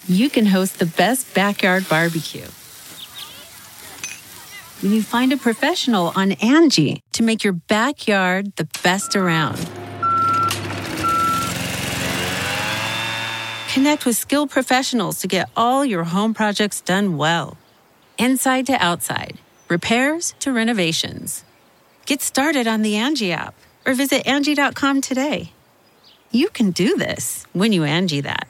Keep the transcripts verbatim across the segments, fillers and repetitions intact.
you can host the best backyard barbecue. When you find a professional on Angie to make your backyard the best around. Connect with skilled professionals to get all your home projects done well. Inside to outside, repairs to renovations. Get started on the Angie app or visit Angie dot com today. You can do this when you Angie that.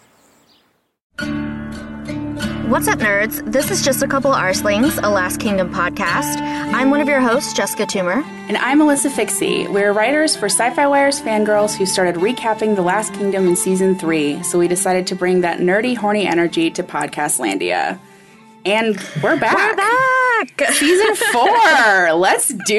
What's up, nerds? This is Just a Couple Arslings, a Last Kingdom podcast. I'm one of your hosts, Jessica Toomer. And I'm Melissa Fixie. We're writers for Sci-Fi Wire's Fangirls who started recapping The Last Kingdom in Season three, so we decided to bring that nerdy, horny energy to Podcastlandia. And we're back! We're back! Season four! Let's do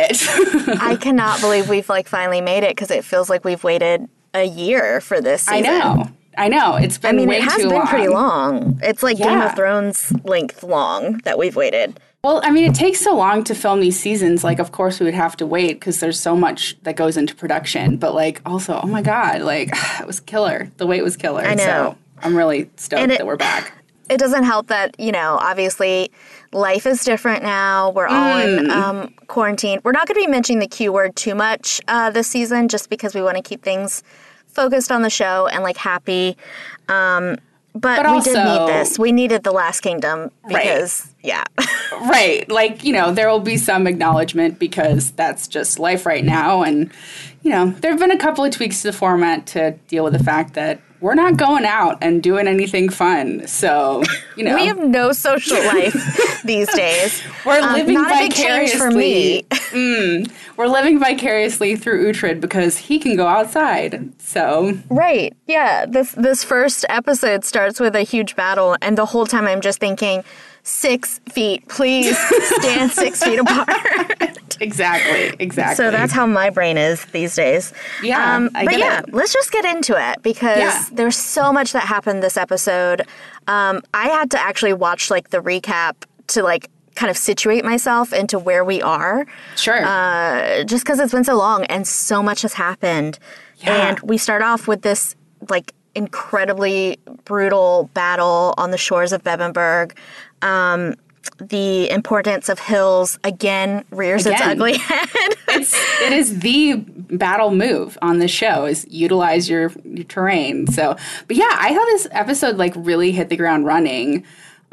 it! I cannot believe we've, like, finally made it, because it feels like we've waited a year for this season. I know. I know. It's been I mean, way it has too been long. pretty long. It's like Yeah. Game of Thrones length long that we've waited. Well, I mean, it takes so long to film these seasons. Like, of course, we would have to wait because there's so much that goes into production. But, like, also, oh my God, like, it was killer. The wait was killer. I know. So I'm really stoked And it- that we're back. It doesn't help that, you know, obviously life is different now. We're all Mm. in um, quarantine. We're not going to be mentioning the Q word too much uh, this season just because we want to keep things focused on the show and, like, happy. Um, but, But we did also- need this. We needed The Last Kingdom because, yeah. Right. Like, you know, there will be some acknowledgement because that's just life right now. And, you know, there have been a couple of tweaks to the format to deal with the fact that we're not going out and doing anything fun. So, you know. We have no social life these days. We're Um, living not a big change vicariously. for me. mm, we're living vicariously through Uhtred because he can go outside. So. Right. Yeah. This this first episode starts with a huge battle, and the whole time I'm just thinking, six feet, please stand six feet apart. Exactly. Exactly. So that's how my brain is these days. Yeah, Um, I but get yeah, it. let's just get into it because Yeah. there's so much that happened this episode. Um, I had to actually watch like the recap to like kind of situate myself into where we are. Sure. Uh, just because it's been so long and so much has happened. Yeah. And we start off with this like incredibly brutal battle on the shores of Bebbanburg. Um, the importance of hills again rears its Again. ugly head. it's it is the battle move on the show is utilize your, your terrain. So, but yeah, I thought this episode like really hit the ground running.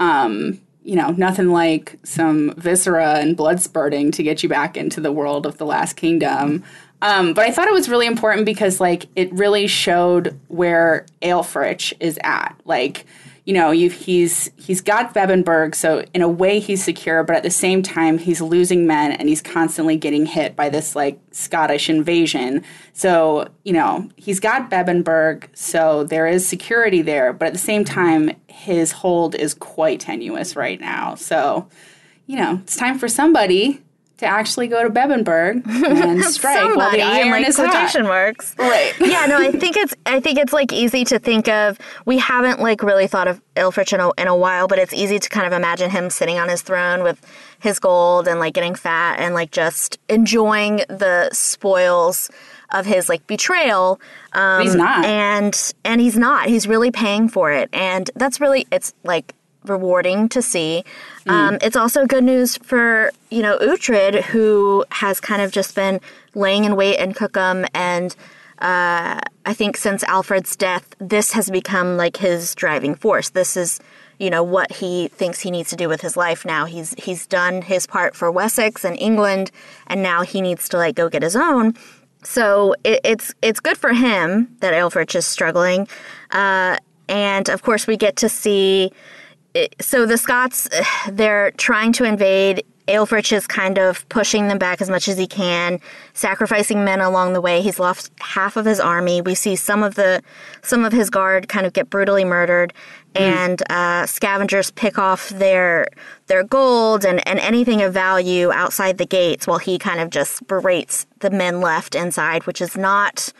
Um, you know, nothing like some viscera and blood spurting to get you back into the world of the Last Kingdom. Um, but I thought it was really important because like it really showed where Aelfric is at. Like, you know, you, he's he's got Bebbanburg, so in a way he's secure, but at the same time he's losing men and he's constantly getting hit by this like Scottish invasion. So, you know, he's got Bebbanburg, so there is security there, but at the same time his hold is quite tenuous right now. So, you know, it's time for somebody to actually go to Bebbanburg and strike while Somebody the in iron like is hot. quotation marks. Right. Yeah, no, I think it's I think it's like easy to think of. We haven't like really thought of Aelfric in a, in a while, but it's easy to kind of imagine him sitting on his throne with his gold and like getting fat and like just enjoying the spoils of his like betrayal. Um, He's not. and and he's not. He's really paying for it, and that's really it's like rewarding to see. Mm. Um, it's also good news for, you know, Uhtred, who has kind of just been laying in wait in Cookham. And uh, I think since Alfred's death, this has become like his driving force. This is, you know, what he thinks he needs to do with his life now. He's he's done his part for Wessex and England, and now he needs to like go get his own. So it, it's it's good for him that Aelfric is struggling. Uh, and of course, we get to see. So the Scots, they're trying to invade. Aelfric is kind of pushing them back as much as he can, sacrificing men along the way. He's lost half of his army. We see some of the some of his guard kind of get brutally murdered, mm. and uh, scavengers pick off their their gold and, and anything of value outside the gates, while he kind of just berates the men left inside, which is not.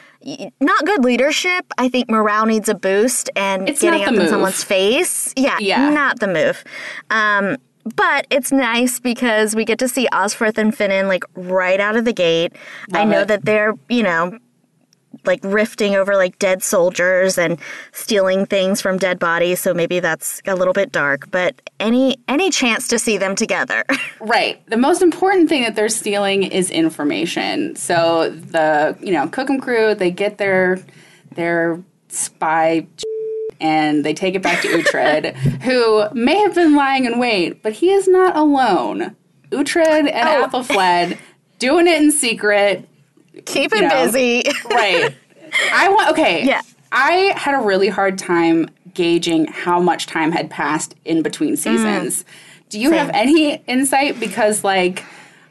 Not good leadership. I think morale needs a boost, and it's getting up in move. someone's face. Yeah, yeah, not the move. Um, but it's nice because we get to see Osferth and Finan like right out of the gate. Love I know it. that they're, you know, like rifting over like dead soldiers and stealing things from dead bodies. So maybe that's a little bit dark, but any any chance to see them together. Right. The most important thing that they're stealing is information. So the, you know, Cookham crew, they get their their spy and they take it back to Uhtred, who may have been lying in wait, but he is not alone. Uhtred and Oh. Athelflaed doing it in secret. Keep him You know, busy. Right. I want, okay. Yeah. I had a really hard time gauging how much time had passed in between seasons. Do you Same. have any insight? Because, like,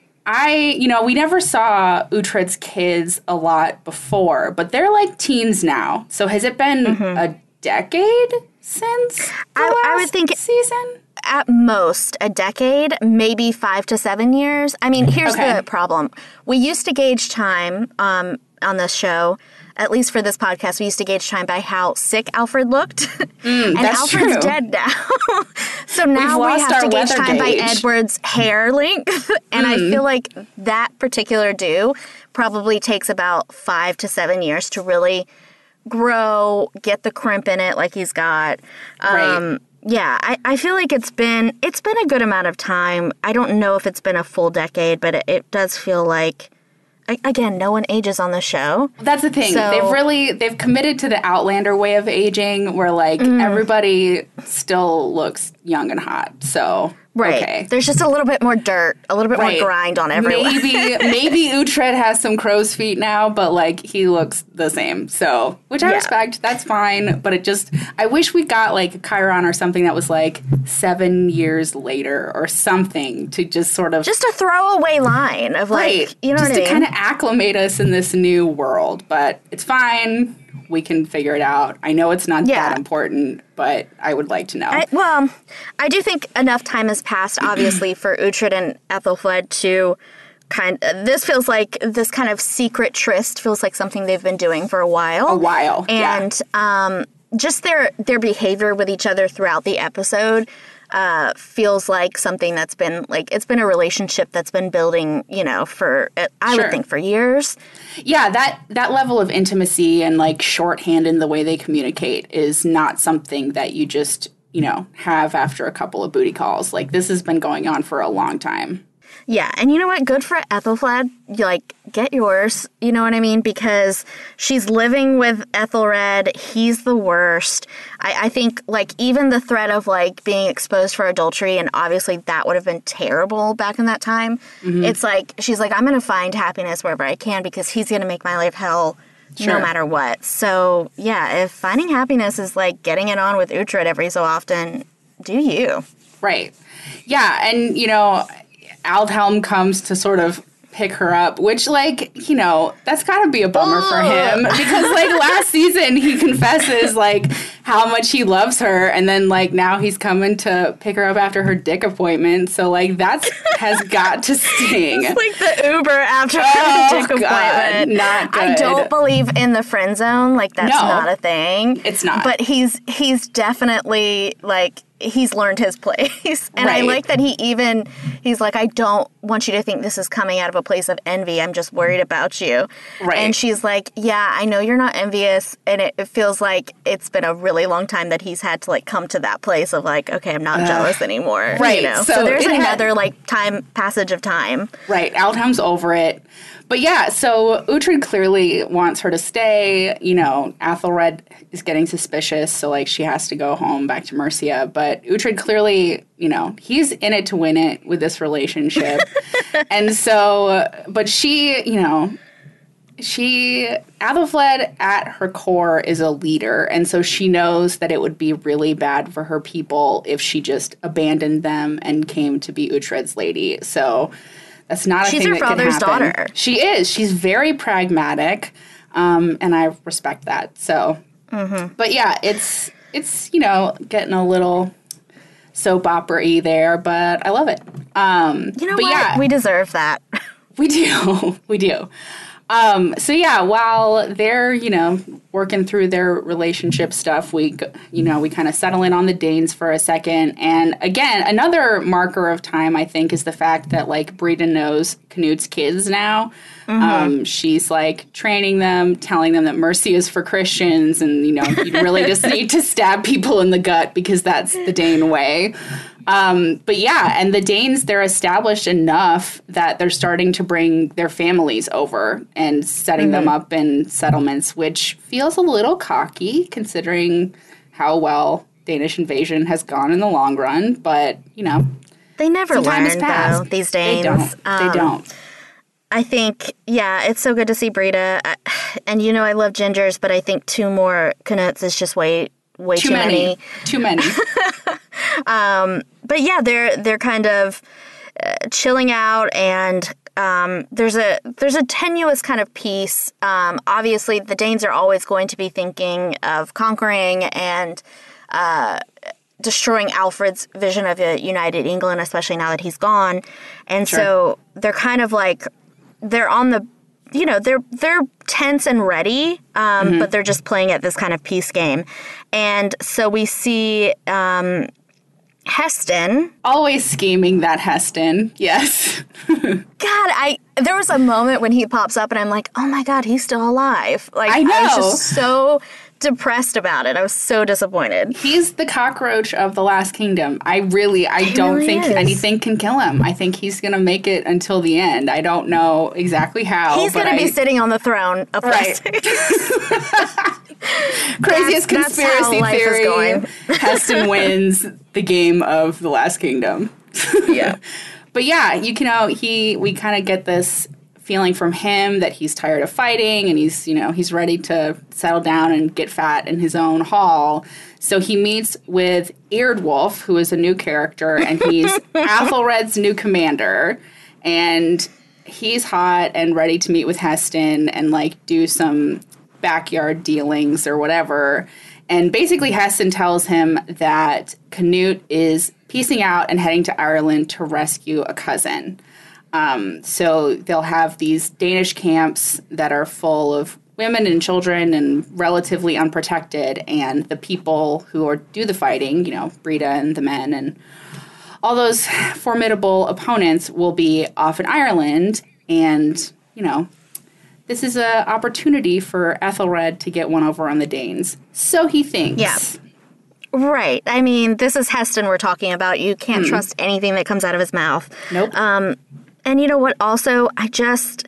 I, you know, we never saw Uhtred's kids a lot before, but they're like teens now. So has it been a decade since the I- I last would think- season? At most a decade, maybe five to seven years. I mean, here's Okay. the problem. We used to gauge time um, on this show, at least for this podcast, we used to gauge time by how sick Alfred looked. and that's Alfred's true. dead now. So now we lost have our to gauge weather time by gauge. Edward's hair length. And I feel like that particular do probably takes about five to seven years to really grow, get the crimp in it like he's got. Um, Right. Yeah, I, I feel like it's been it's been a good amount of time. I don't know if it's been a full decade, but it, it does feel like, a- again, no one ages on the show. That's the thing. So- they've really they've committed to the Outlander way of aging, where like everybody still looks young and hot. So Right. okay. There's just a little bit more dirt, a little bit Right. more grind on everyone. Maybe maybe Uhtred has some crow's feet now, but like he looks the same. So which I Yeah. respect. That's fine. But it just I wish we got like a Chiron or something that was like seven years later or something to just sort of Just a throwaway line of like, right. you know just what to I mean? kind of acclimate us in this new world. But it's fine. We can figure it out. I know it's not Yeah. that important, but I would like to know. I, well, I do think enough time has passed, obviously, for Uhtred and Ethelflaed to kind of, this feels like, this kind of secret tryst feels like something they've been doing for a while. a while. yeah. And um, just their their behavior with each other throughout the episode uh, feels like something that's been, like, it's been a relationship that's been building, you know, for, I Sure. would think, for years. Yeah, that that level of intimacy and like shorthand in the way they communicate is not something that you just, you know, have after a couple of booty calls. Like this has been going on for a long time. Yeah, and you know what? Good for Ethelflaed. You, like, get yours. You know what I mean? Because she's living with Ethelred. He's the worst. I, I think, like, even the threat of, like, being exposed for adultery, and obviously that would have been terrible back in that time. Mm-hmm. It's like, she's like, I'm going to find happiness wherever I can because he's going to make my life hell Sure. no matter what. So, yeah, if finding happiness is, like, getting it on with Uhtred every so often, do you? Right. Yeah, and you know, Aldhelm comes to sort of pick her up, which, like, you know, that's got to be a bummer for him because, like, last season he confesses, like, how much he loves her, and then, like, now he's coming to pick her up after her dick appointment. So, like, that's has got to sting. Like the Uber after Oh, the dick God, appointment. not I good. don't believe in the friend zone. Like that's No. not a thing. It's not. But he's he's definitely like he's learned his place. And I Right. like that he even he's like, I don't want you to think this is coming out of a place of envy. I'm just worried about you. Right. And she's like, yeah, I know you're not envious. And it, it feels like it's been a really long time that he's had to like come to that place of like, okay, I'm not jealous anymore. right. You know? So So, there's it had- another like time passage of time. Right, Aldhelm's over it. But yeah, so Uhtred clearly wants her to stay. You know, Athelred is getting suspicious, so like she has to go home back to Mercia. But Uhtred clearly, you know, he's in it to win it with this relationship. And so, but she, you know, she, Athelflaed at her core is a leader. And so she knows that it would be really bad for her people if she just abandoned them and came to be Uhtred's lady. So that's not a She's thing her that can father's happen. daughter. She is. She's very pragmatic, um, and I respect that. So, Mm-hmm. but yeah, it's it's you know getting a little soap opera-y there, but I love it. Um, You know but what? yeah, We deserve that. we do. We do. Um, so yeah, while they're, you know, working through their relationship stuff, we, you know, we kind of settle in on the Danes for a second. And again, another marker of time, I think, is the fact that, like, Brita knows Canut's kids now. Mm-hmm. Um, she's, like, training them, telling them that mercy is for Christians, and, you know, you really just need to stab people in the gut because that's the Dane way. Um, but yeah, and the Danes, they're established enough that they're starting to bring their families over and setting mm-hmm. them up in settlements, which feels a little cocky considering how well Danish invasion has gone in the long run. But, you know, they never learn, though, these Danes. They don't. Um, they don't. I think, yeah, it's so good to see Brita. And, you know, I love gingers, but I think two more Canuts is just way, way too, too many. many. Too many. Um, but yeah, they're they're kind of uh, chilling out, and um, there's a there's a tenuous kind of peace. Um, obviously, the Danes are always going to be thinking of conquering and uh, destroying Alfred's vision of a united England, especially now that he's gone. And sure. so they're kind of like they're on the you know they're they're tense and ready, um, mm-hmm. but they're just playing at this kind of peace game. And so we see. Um, Heston. Always scheming, that Heston. Yes. God, I there was a moment when he pops up and I'm like, oh my God, he's still alive. Like, I know. I was just so depressed about it. I was so disappointed. He's the cockroach of the Last Kingdom. I really, I he don't really think is. anything can kill him. I think he's going to make it until the end. I don't know exactly how. He's going to be sitting on the throne of right. Craziest that's, conspiracy that's theory. Heston wins the game of the Last Kingdom. Yeah. But yeah, you know, he we kind of get this feeling from him that he's tired of fighting and he's, you know, he's ready to settle down and get fat in his own hall. So he meets with Eardwulf, who is a new character, and he's Athelred's new commander. And he's hot and ready to meet with Heston and, like, do some backyard dealings or whatever. And basically Heston tells him that Canute is piecing out and heading to Ireland to rescue a cousin. Um, so they'll have these Danish camps that are full of women and children and relatively unprotected, and the people who are do the fighting, you know, Brita and the men and all those formidable opponents will be off in Ireland. And, you know, this is an opportunity for Ethelred to get one over on the Danes. So he thinks. Yeah. Right. I mean, this is Heston we're talking about. You can't mm. trust anything that comes out of his mouth. Nope. Um, and you know what? Also, I just,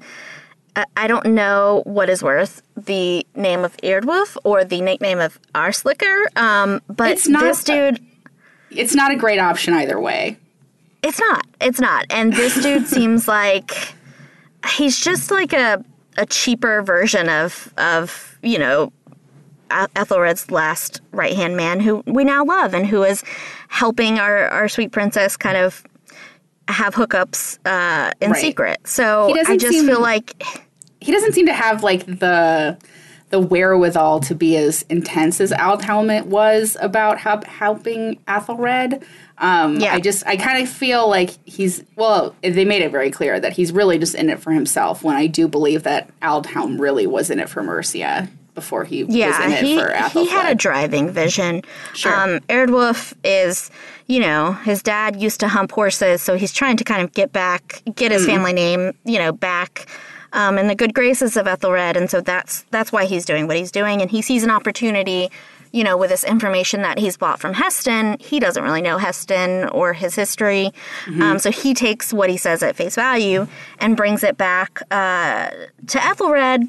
I don't know what is worth, the name of Eardwulf or the nickname of Arslicker. Um, but it's not, this dude. It's not a great option either way. It's not. It's not. And this dude seems like he's just like a, a cheaper version of, of, you know, Ethelred's last right-hand man, who we now love and who is helping our, our sweet princess kind of have hookups uh, in right. secret. So I just seem, feel like he doesn't seem to have like the the wherewithal to be as intense as Aldhelm was about help, helping Ethelred. Um, yeah. I just I kind of feel like he's well. They made it very clear that he's really just in it for himself. When I do believe that Aldhelm really was in it for Mercia before he yeah, was in it he, for Athelflaed. He had a driving vision. Sure. Um, Eardwulf is, you know, his dad used to hump horses, so he's trying to kind of get back, get his mm. family name, you know, back um, in the good graces of Ethelred, and so that's that's why he's doing what he's doing, and he sees an opportunity, you know, with this information that he's bought from Heston. He doesn't really know Heston or his history, mm-hmm. um, so he takes what he says at face value and brings it back uh, to Ethelred,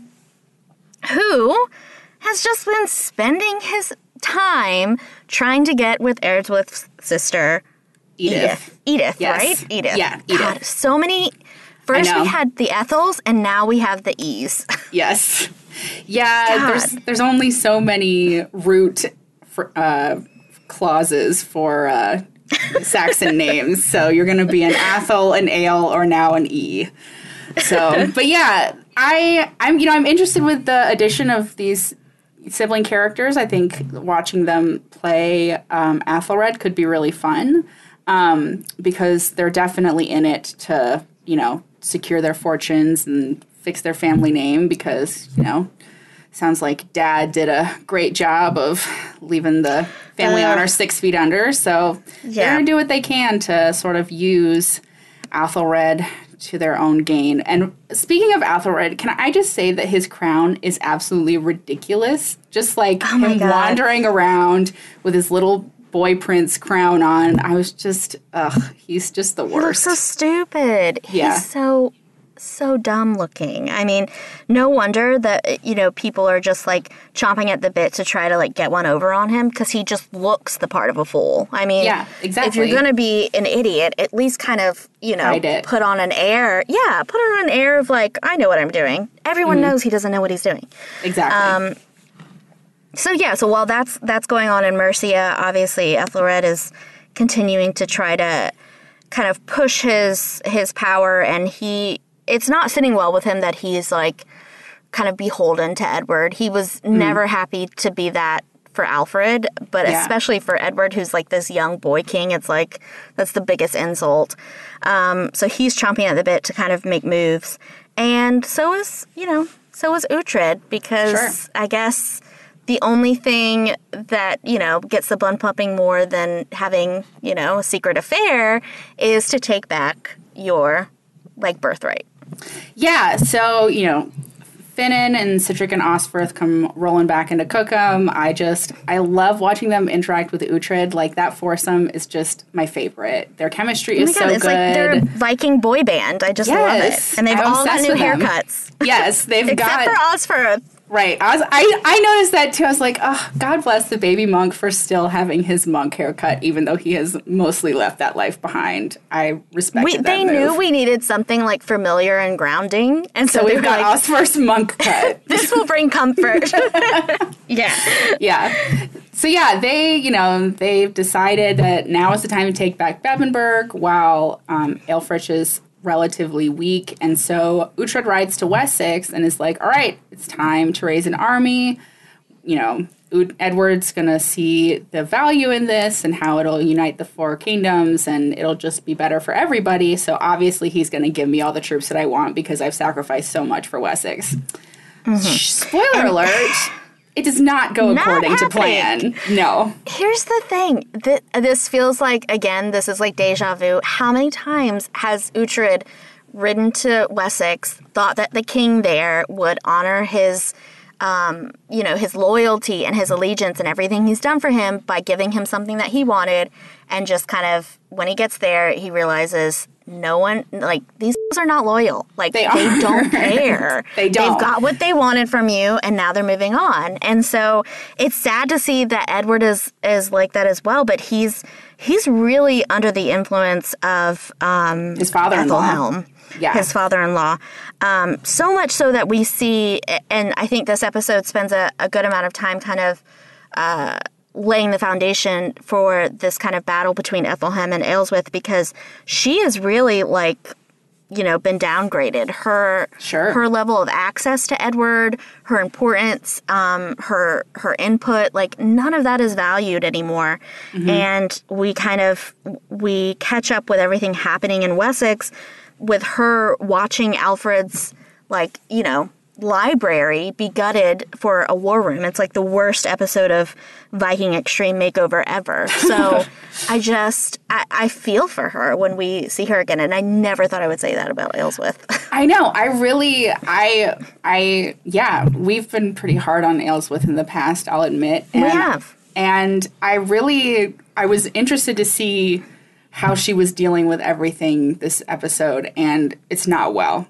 who has just been spending his time trying to get with Eardwulf's sister, Edith. Edith, Edith yes. right? Edith. Yeah, Edith. God, so many. First we had the Ethels, and now we have the E's. Yes. Yeah, God. there's there's only so many root for, uh, clauses for uh, Saxon names, so you're going to be an Athel, an Ale, or now an E. So, but yeah, I I'm you know I'm interested with the addition of these sibling characters. I think watching them play um, Athelred could be really fun um, because they're definitely in it to you know secure their fortunes and fix their family name because you know sounds like Dad did a great job of leaving the family Uh, honor six feet under. So Yeah. they're going to do what they can to sort of use Athelred to their own gain. And speaking of Athelred, can I just say that his crown is absolutely ridiculous? Just like Oh my him God. wandering around with his little boy prince crown on. I was just, ugh, he's just the He looks worst. so stupid. Yeah. He's so so dumb looking. I mean, no wonder that, you know, people are just like chomping at the bit to try to like get one over on him because he just looks the part of a fool. I mean, Yeah, if exactly. you're going to be an idiot, at least kind of, you know, Hide it. put on an air. Yeah, put on an air of like, I know what I'm doing. Everyone Mm-hmm. knows he doesn't know what he's doing. Exactly. Um, So yeah, so while that's that's going on in Mercia, obviously Ethelred is continuing to try to kind of push his his power, and he it's not sitting well with him that he's like kind of beholden to Edward. He was never happy to be that for Alfred, but Yeah. especially for Edward, who's like this young boy king. It's like that's the biggest insult. Um, so he's chomping at the bit to kind of make moves, and so is you know so is Uhtred, because Sure. I guess the only thing that, you know, gets the blood pumping more than having, you know, a secret affair is to take back your, like, birthright. Yeah, so, you know, Finan and Citric and Osferth come rolling back into Cookham. I just, I love watching them interact with Uhtred. Like, that foursome is just my favorite. Their chemistry Oh my is God, so it's good. like they're a Viking boy band. I just love Yes, it. And they've I'm all got obsessed new with them. haircuts. Yes, they've Except got... for Osferth. Right. I was I, I noticed that too. I was like, oh, God bless the baby monk for still having his monk haircut, even though he has mostly left that life behind. I respected We, that they move. knew we needed something, like, familiar and grounding. And so, So they we've were got like, Osferth's monk cut. this will bring comfort. yeah. Yeah. So yeah, they, you know, they've decided that now is the time to take back Bebbanburg while um, Aelfric is relatively weak. And so Uhtred rides to Wessex and is like, all right, it's time to raise an army. You know, U- Edward's going to see the value in this and how it'll unite the four kingdoms and it'll just be better for everybody. So obviously he's going to give me all the troops that I want because I've sacrificed so much for Wessex. Spoiler alert. It does not go Not according to happening. plan. No. Here's the thing. Th- this feels like, again, this is like deja vu. How many times has Uhtred ridden to Wessex, thought that the king there would honor his, um, you know, his loyalty and his allegiance and everything he's done for him by giving him something that he wanted, and just kind of, when he gets there, he realizes no one, like, these are not loyal. Like, They they, are. don't care. They don't. They've got what they wanted from you, and now they're moving on. And so it's sad to see that Edward is is like that as well, but he's he's really under the influence of um, His father-in-law. Ethelhelm, Yeah. his father-in-law. Um, so much so that we see, and I think this episode spends a, a good amount of time kind of uh, laying the foundation for this kind of battle between Ethelhelm and Aelswith, because she is really like, you know, been downgraded. Her Sure. her level of access to Edward, her importance, um, her her input, like none of that is valued anymore. And we kind of we catch up with everything happening in Wessex, with her watching Alfred's, like, you know, library be gutted for a war room. It's like the worst episode of Viking Extreme Makeover ever. So I just, I, I feel for her when we see her again. And I never thought I would say that about Aelswith. I know. I really, I, I, yeah, we've been pretty hard on Aelswith in the past, I'll admit. And, We have. And I really, I was interested to see how she was dealing with everything this episode, and it's not well.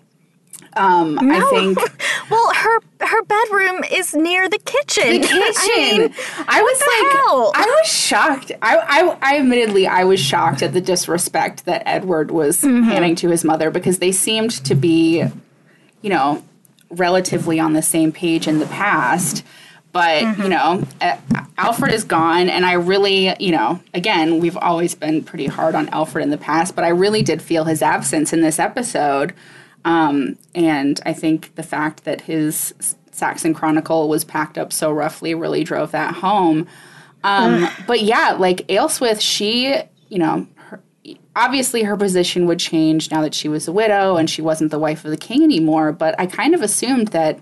Um, I think Well, her her bedroom is near the kitchen. the kitchen. I mean, I was the like, hell? I was shocked. I, I, I admittedly, I was shocked at the disrespect that Edward was Mm-hmm. handing to his mother, because they seemed to be, you know, relatively on the same page in the past. But, Mm-hmm. you know, uh, Alfred is gone, and I really, you know, again, we've always been pretty hard on Alfred in the past, but I really did feel his absence in this episode. Um, and I think the fact that his Saxon Chronicle was packed up so roughly really drove that home. Um, but yeah, like Aelswith, she, you know, her, obviously her position would change now that she was a widow and she wasn't the wife of the king anymore. But I kind of assumed that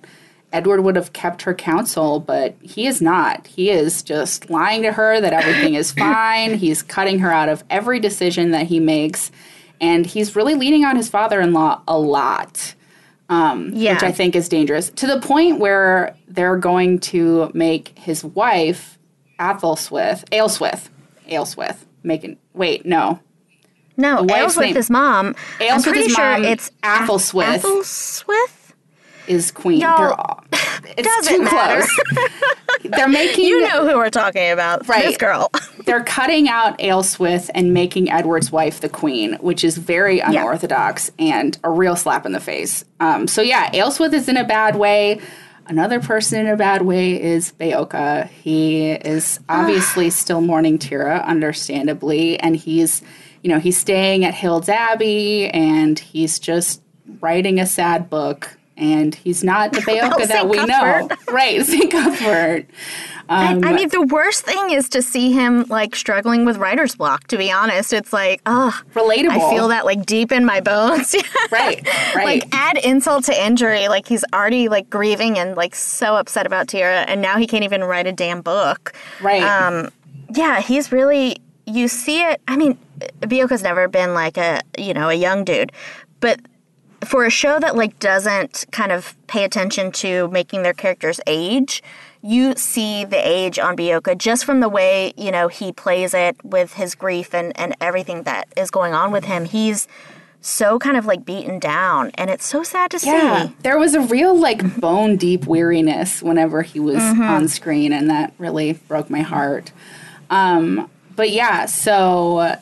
Edward would have kept her counsel, but he is not. He is just lying to her that everything is fine. He's cutting her out of every decision that he makes. And he's really leaning on his father-in-law a lot, um, yeah. which I think is dangerous. To the point where they're going to make his wife, Athelstwith, Aelswith, Aelswith, making, wait, no. No, Aelswith is mom. Aelswith I'm pretty is sure mom, it's Athelstwith. Athelstwith? Is queen. Y'all, it's doesn't too matter. close. They're making... You know who we're talking about. Right. This girl. They're cutting out Aelswith and making Edward's wife the queen, which is very unorthodox yeah. and a real slap in the face. Um, so yeah, Aelswith is in a bad way. Another person in a bad way is Beocca. He is obviously still mourning Tira, understandably, and he's, you know, he's staying at Hild's Abbey, and he's just writing a sad book. And he's not the Beocca that we know. Right, Saint Cuthbert. Um, I, I mean, the worst thing is to see him, like, struggling with writer's block, to be honest. It's like, ugh. Relatable. I feel that, like, deep in my bones. Right, right. Like, add insult to injury. Like, he's already, like, grieving and, like, so upset about Tira, and now he can't even write a damn book. Right. Um, yeah, he's really, you see it. I mean, Beocca's never been, like, a, you know, a young dude. But for a show that, like, doesn't kind of pay attention to making their characters age, you see the age on Beocca just from the way, you know, he plays it with his grief and, and everything that is going on with him. He's so kind of, like, beaten down, and it's so sad to yeah, see. There was a real, like, bone-deep weariness whenever he was mm-hmm. on screen, and that really broke my heart. Um, but, yeah, so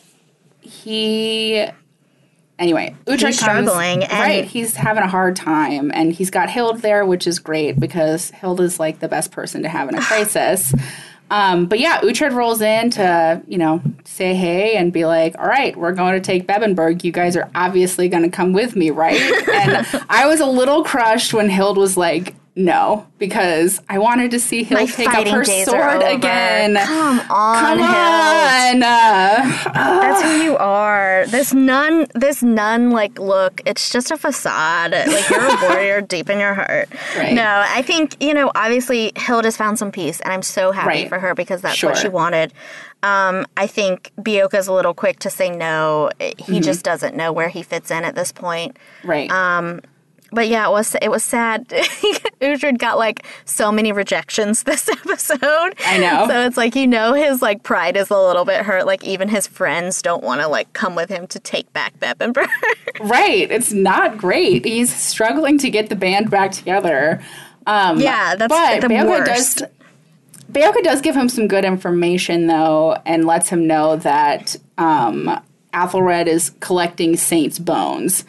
he... Anyway, Uhtred he's struggling. Comes, and right, he's having a hard time, and he's got Hild there, which is great because Hild is, like, the best person to have in a crisis. um, but yeah, Uhtred rolls in to, you know, say hey and be like, all right, we're going to take Bebbanburg. You guys are obviously going to come with me, right? And I was a little crushed when Hild was like, no, because I wanted to see Hild My take up her sword again. Come on, Come on. on. Uh, That's who you are. This nun, this nun, like, look, it's just a facade. Like, you're a warrior deep in your heart. Right. No, I think, you know, obviously Hild has found some peace, and I'm so happy right. for her because that's sure. what she wanted. Um, I think Beocca's a little quick to say no. He mm-hmm. just doesn't know where he fits in at this point. Right. Um, But yeah, it was it was sad. Uhtred got, like, so many rejections this episode. I know. So it's like, you know, his, like, pride is a little bit hurt. Like, even his friends don't want to, like, come with him to take back Bebbanburg. Right. It's not great. He's struggling to get the band back together. Um, yeah, that's but the Beocca worst. Does, Beocca does give him some good information, though, and lets him know that um, Athelred is collecting saints' bones.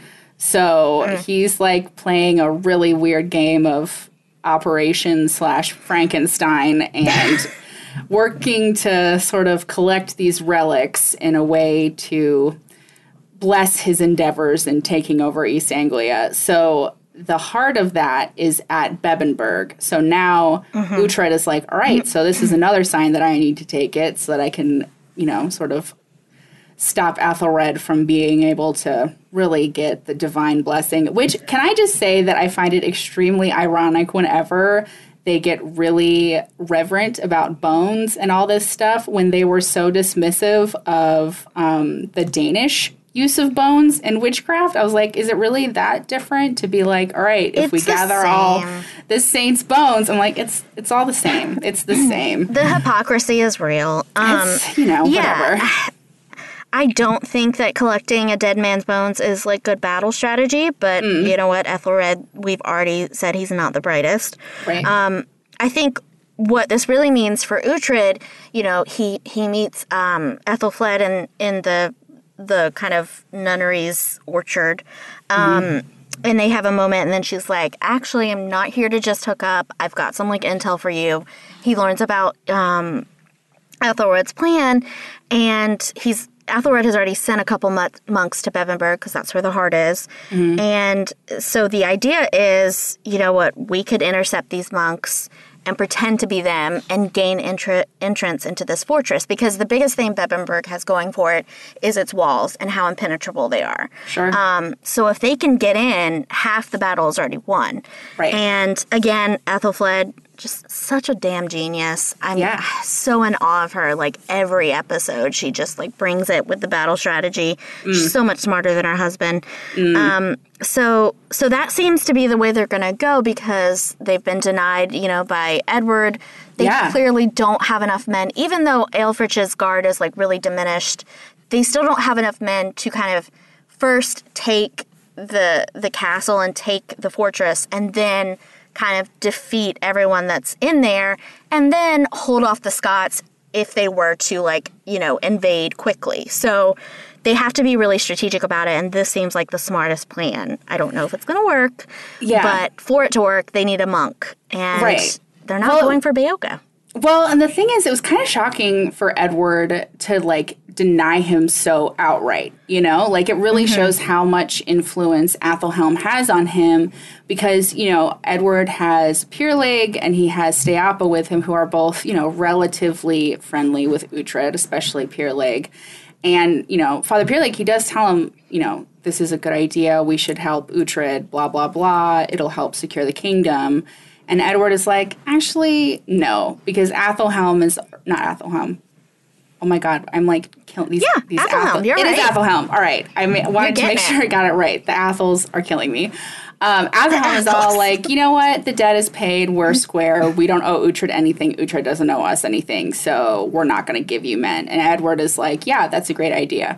So mm. he's, like, playing a really weird game of Operation slash Frankenstein and working to sort of collect these relics in a way to bless his endeavors in taking over East Anglia. So the heart of that is at Bebbanburg. So now mm-hmm. Uhtred is like, all right, so this is another sign that I need to take it so that I can, you know, sort of stop Athelred from being able to really get the divine blessing, which, can I just say that I find it extremely ironic whenever they get really reverent about bones and all this stuff when they were so dismissive of um, the Danish use of bones in witchcraft. I was like, is it really that different to be like, all right, if it's we gather all the saints' bones, I'm like, it's it's all the same. It's the same. The hypocrisy is real. Um, it's, you know, yeah. whatever. I don't think that collecting a dead man's bones is, like, good battle strategy, but mm. you know what, Ethelred, we've already said he's not the brightest. Right. Um, I think what this really means for Uhtred, you know, he he meets um, Ethelfled in in the the kind of nunnery's orchard, um, mm-hmm. and they have a moment, and then she's like, "Actually, I'm not here to just hook up. I've got some, like, intel for you." He learns about um, Ethelred's plan, and he's Athelred has already sent a couple monks to Bebbanburg because that's where the heart is. Mm-hmm. And so the idea is, you know what, we could intercept these monks and pretend to be them and gain entr- entrance into this fortress. Because the biggest thing Bebbanburg has going for it is its walls and how impenetrable they are. Sure. Um, so if they can get in, half the battle is already won. Right. And again, Ethelflaed, just such a damn genius. I'm Yeah. so in awe of her. Like every episode, she just like brings it with the battle strategy. Mm. She's so much smarter than her husband. Mm. Um, so, so that seems to be the way they're going to go because they've been denied, you know, by Edward. They yeah. clearly don't have enough men, even though Aelfric's guard is like really diminished. They still don't have enough men to kind of first take the the castle and take the fortress, and then kind of defeat everyone that's in there, and then hold off the Scots if they were to, like, you know, invade quickly. So they have to be really strategic about it, and this seems like the smartest plan. I don't know if it's going to work, yeah. but for it to work, they need a monk, and right. they're not well, going for Beocca. Well, and the thing is, it was kind of shocking for Edward to, like, deny him so outright, you know? Like, it really mm-hmm. shows how much influence Athelhelm has on him because, you know, Edward has Pyrlig and he has Steapa with him, who are both, you know, relatively friendly with Uhtred, especially Pyrlig. And, you know, Father Pyrlig, he does tell him, you know, this is a good idea, we should help Uhtred, blah, blah, blah, it'll help secure the kingdom. And Edward is like, actually, no, because Athelhelm is not Athelhelm. Oh my God, I'm like killing these. Yeah, these Athelhelm. Athel- You're it right. It is Athelhelm. All right, I ma- wanted to make it. sure I got it right. The Athels are killing me. Um, Athelhelm is all like, you know what? The debt is paid. We're square. We don't owe Uhtred anything. Uhtred doesn't owe us anything. So we're not going to give you men. And Edward is like, yeah, that's a great idea.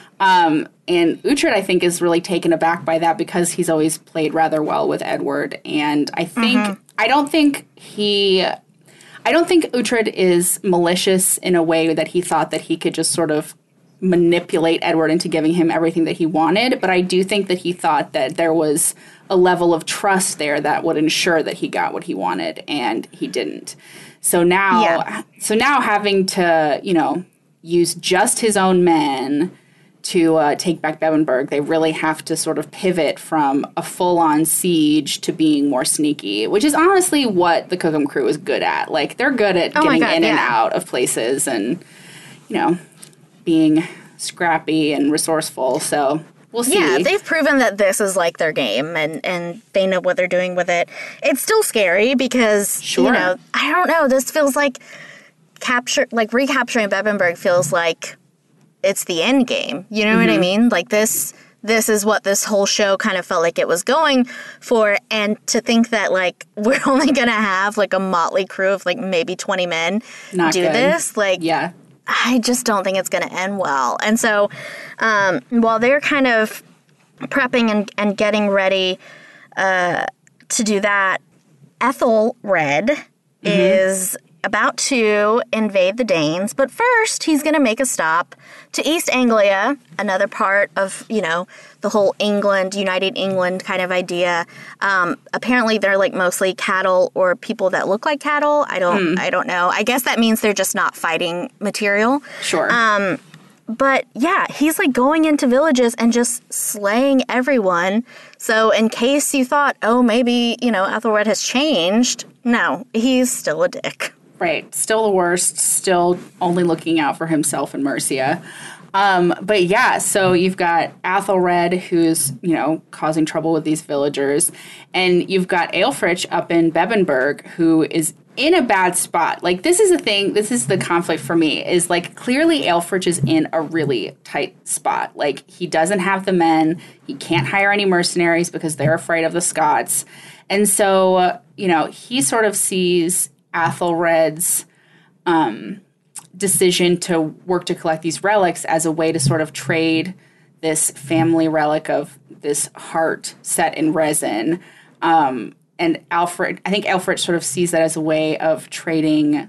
Um, and Uhtred, I think, is really taken aback by that because he's always played rather well with Edward. And I think, mm-hmm. I don't think he, I don't think Uhtred is malicious in a way that he thought that he could just sort of manipulate Edward into giving him everything that he wanted. But I do think that he thought that there was a level of trust there that would ensure that he got what he wanted, and he didn't. So now, yeah. so now having to, you know, use just his own men to uh, take back Bebbanburg, they really have to sort of pivot from a full-on siege to being more sneaky, which is honestly what the Cookham crew is good at. Like, they're good at oh getting God, in yeah. and out of places and, you know, being scrappy and resourceful. So we'll see. Yeah, they've proven that this is like their game, and, and they know what they're doing with it. It's still scary because, sure. you know, I don't know, this feels like capture, like recapturing Bebbanburg feels like it's the end game. You know mm-hmm. what I mean? Like this, this is what this whole show kind of felt like it was going for. And to think that like we're only going to have like a motley crew of like maybe twenty men Not do good. this, like, yeah. I just don't think it's going to end well. And so um, while they're kind of prepping and, and getting ready uh, to do that, Ethelred mm-hmm. is about to invade the Danes, but first he's going to make a stop to East Anglia, another part of, you know, the whole England, United England kind of idea. Um, apparently they're like mostly cattle or people that look like cattle. I don't, mm. I don't know. I guess that means they're just not fighting material. Sure. Um, but yeah, he's like going into villages and just slaying everyone. So in case you thought, oh, maybe, you know, Ethelred has changed, no, he's still a dick. Right. Still the worst. Still only looking out for himself and Mercia. Um, but yeah, so you've got Athelred, who's, you know, causing trouble with these villagers. And you've got Aelfric up in Bebbanburg, who is in a bad spot. Like, this is the thing, this is the conflict for me, is like, clearly Aelfric is in a really tight spot. Like, he doesn't have the men. He can't hire any mercenaries because they're afraid of the Scots. And so, uh, you know, he sort of sees Athelred's um, decision to work to collect these relics as a way to sort of trade this family relic of this heart set in resin. Um, and Alfred, I think Aelfric sort of sees that as a way of trading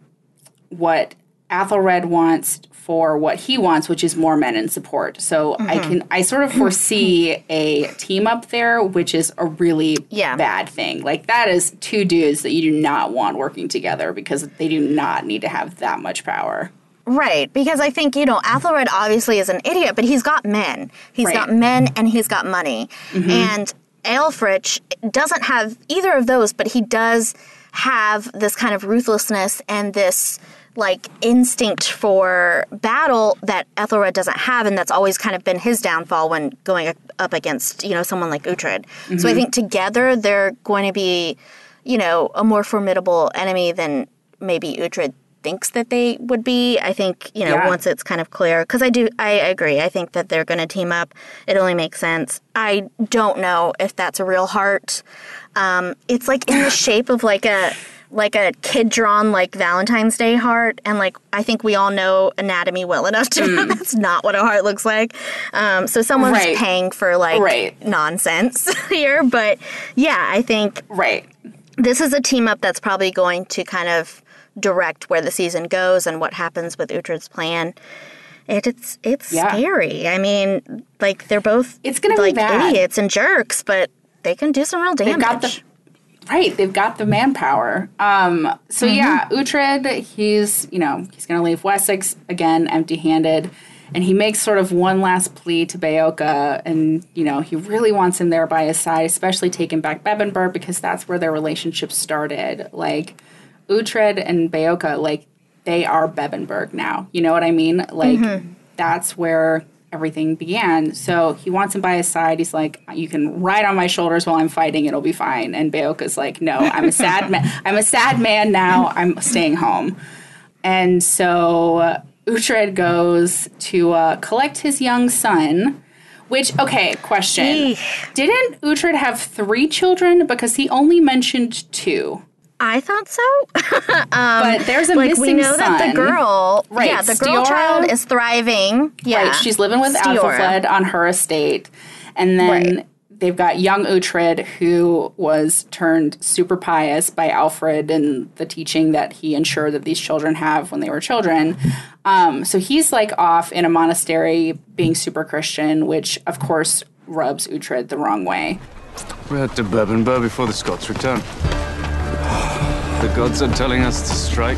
what Athelred wants for what he wants, which is more men in support. So mm-hmm. I can, I sort of foresee a team up there, which is a really yeah. bad thing. Like, that is two dudes that you do not want working together because they do not need to have that much power. Right, because I think, you know, Athelred obviously is an idiot, but he's got men. He's right. got men and he's got money. Mm-hmm. And Aelfric doesn't have either of those, but he does have this kind of ruthlessness and this like instinct for battle that Ethelred doesn't have, and that's always kind of been his downfall when going up against, you know, someone like Uhtred. Mm-hmm. So I think together they're going to be, you know, a more formidable enemy than maybe Uhtred thinks that they would be. I think, you know, yeah. once it's kind of clear, because I do, I agree. I think that they're going to team up. It only makes sense. I don't know if that's a real heart. Um, it's like in the shape of like a like a kid-drawn, like, Valentine's Day heart. And, like, I think we all know anatomy well enough to know mm. that's not what a heart looks like. Um, so someone's right. paying for, like, right. nonsense here. But, yeah, I think right. this is a team-up that's probably going to kind of direct where the season goes and what happens with Uhtred's plan. It, it's it's yeah. scary. I mean, like, they're both, it's gonna like, be bad. idiots and jerks, but they can do some real damage. They've got the- Right, they've got the manpower. Um, so mm-hmm. yeah, Uhtred, he's, you know, he's going to leave Wessex, again, empty-handed, and he makes sort of one last plea to Beocca, and, you know, he really wants him there by his side, especially taking back Bebbanburg, because that's where their relationship started. Like, Uhtred and Beocca, like, they are Bebbanburg now, you know what I mean? Like, mm-hmm. that's where everything began. So he wants him by his side. He's like, you can ride on my shoulders while I'm fighting. It'll be fine. And Beocca's like, no, I'm a sad man. I'm a sad man now. I'm staying home. And so uh, Uhtred goes to uh, collect his young son, which, okay, question. Eesh. Didn't Uhtred have three children? Because he only mentioned two. I thought so. um, but there's a like missing we know son. that the girl, right, yeah, the girl Stiorra, child is thriving. Yeah, right, she's living with Stiorra. Athelflaed on her estate, and then right. they've got young Uhtred, who was turned super pious by Alfred and the teaching that he ensured that these children have when they were children. Um, so he's like off in a monastery being super Christian, which of course rubs Uhtred the wrong way. We had to Bebbanburg before the Scots returned. The gods are telling us to strike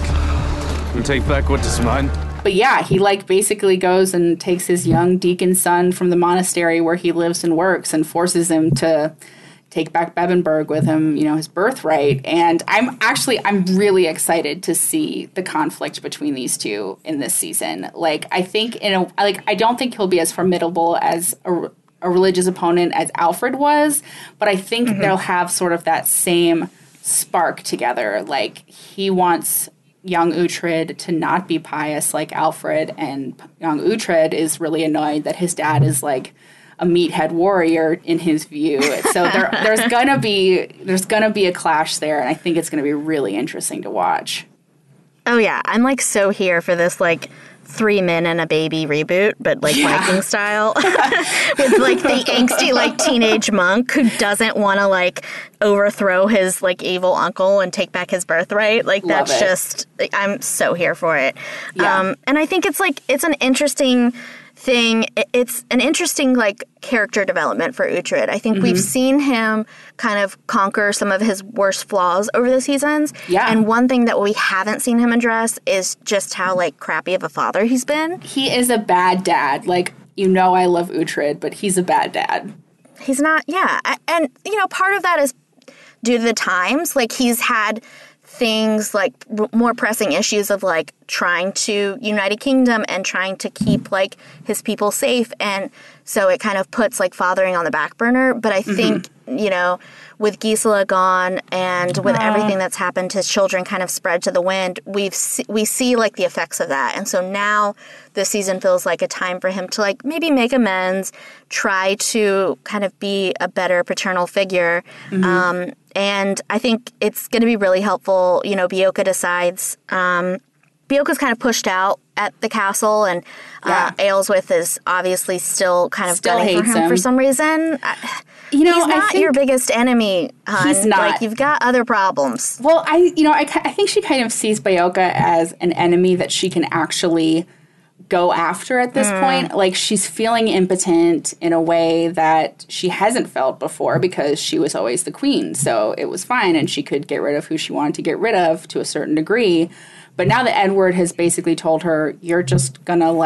and take back what is mine. But yeah, he like basically goes and takes his young deacon son from the monastery where he lives and works and forces him to take back Bebbanburg with him, you know, his birthright. And I'm actually, I'm really excited to see the conflict between these two in this season. Like, I think, in a, like, I don't think he'll be as formidable as a, a religious opponent as Alfred was, but I think mm-hmm. they'll have sort of that same spark together. Like, he wants young Uhtred to not be pious like Alfred, and young Uhtred is really annoyed that his dad is like a meathead warrior in his view. So there, there's gonna be there's gonna be a clash there, and I think it's gonna be really interesting to watch. Oh yeah, I'm like so here for this like three men and a baby reboot, but like yeah. Viking style, with like the angsty like teenage monk who doesn't want to like overthrow his like evil uncle and take back his birthright. Like Love that's it. just, like, I'm so here for it. Yeah. Um, and I think it's like it's an interesting thing. It's an interesting like character development for Uhtred. I think mm-hmm. we've seen him kind of conquer some of his worst flaws over the seasons. Yeah. And one thing that we haven't seen him address is just how like crappy of a father he's been. He is a bad dad. Like, you know, I love Uhtred, but he's a bad dad. He's not, yeah. And, you know, part of that is due to the times. Like, he's had things like r- more pressing issues of like trying to unite a kingdom and trying to keep like his people safe, and so it kind of puts like fathering on the back burner. But I think mm-hmm. you know, with Gisela gone and with uh. everything that's happened, his children kind of spread to the wind. We've se- we see like the effects of that, and so now this season feels like a time for him to like maybe make amends, try to kind of be a better paternal figure. Mm-hmm. Um, And I think it's going to be really helpful. You know, Beocca decides. Um, Beocca's kind of pushed out at the castle, and uh, yeah. Aelswith is obviously still kind of still gunning for him, him for some reason. You know, he's not I think your biggest enemy, hon. He's not. Like, you've got other problems. Well, I, you know, I, I think she kind of sees Beocca as an enemy that she can actually go after at this mm. point. Like, she's feeling impotent in a way that she hasn't felt before because she was always the queen. So it was fine, and she could get rid of who she wanted to get rid of to a certain degree. But now that Edward has basically told her, you're just gonna, like,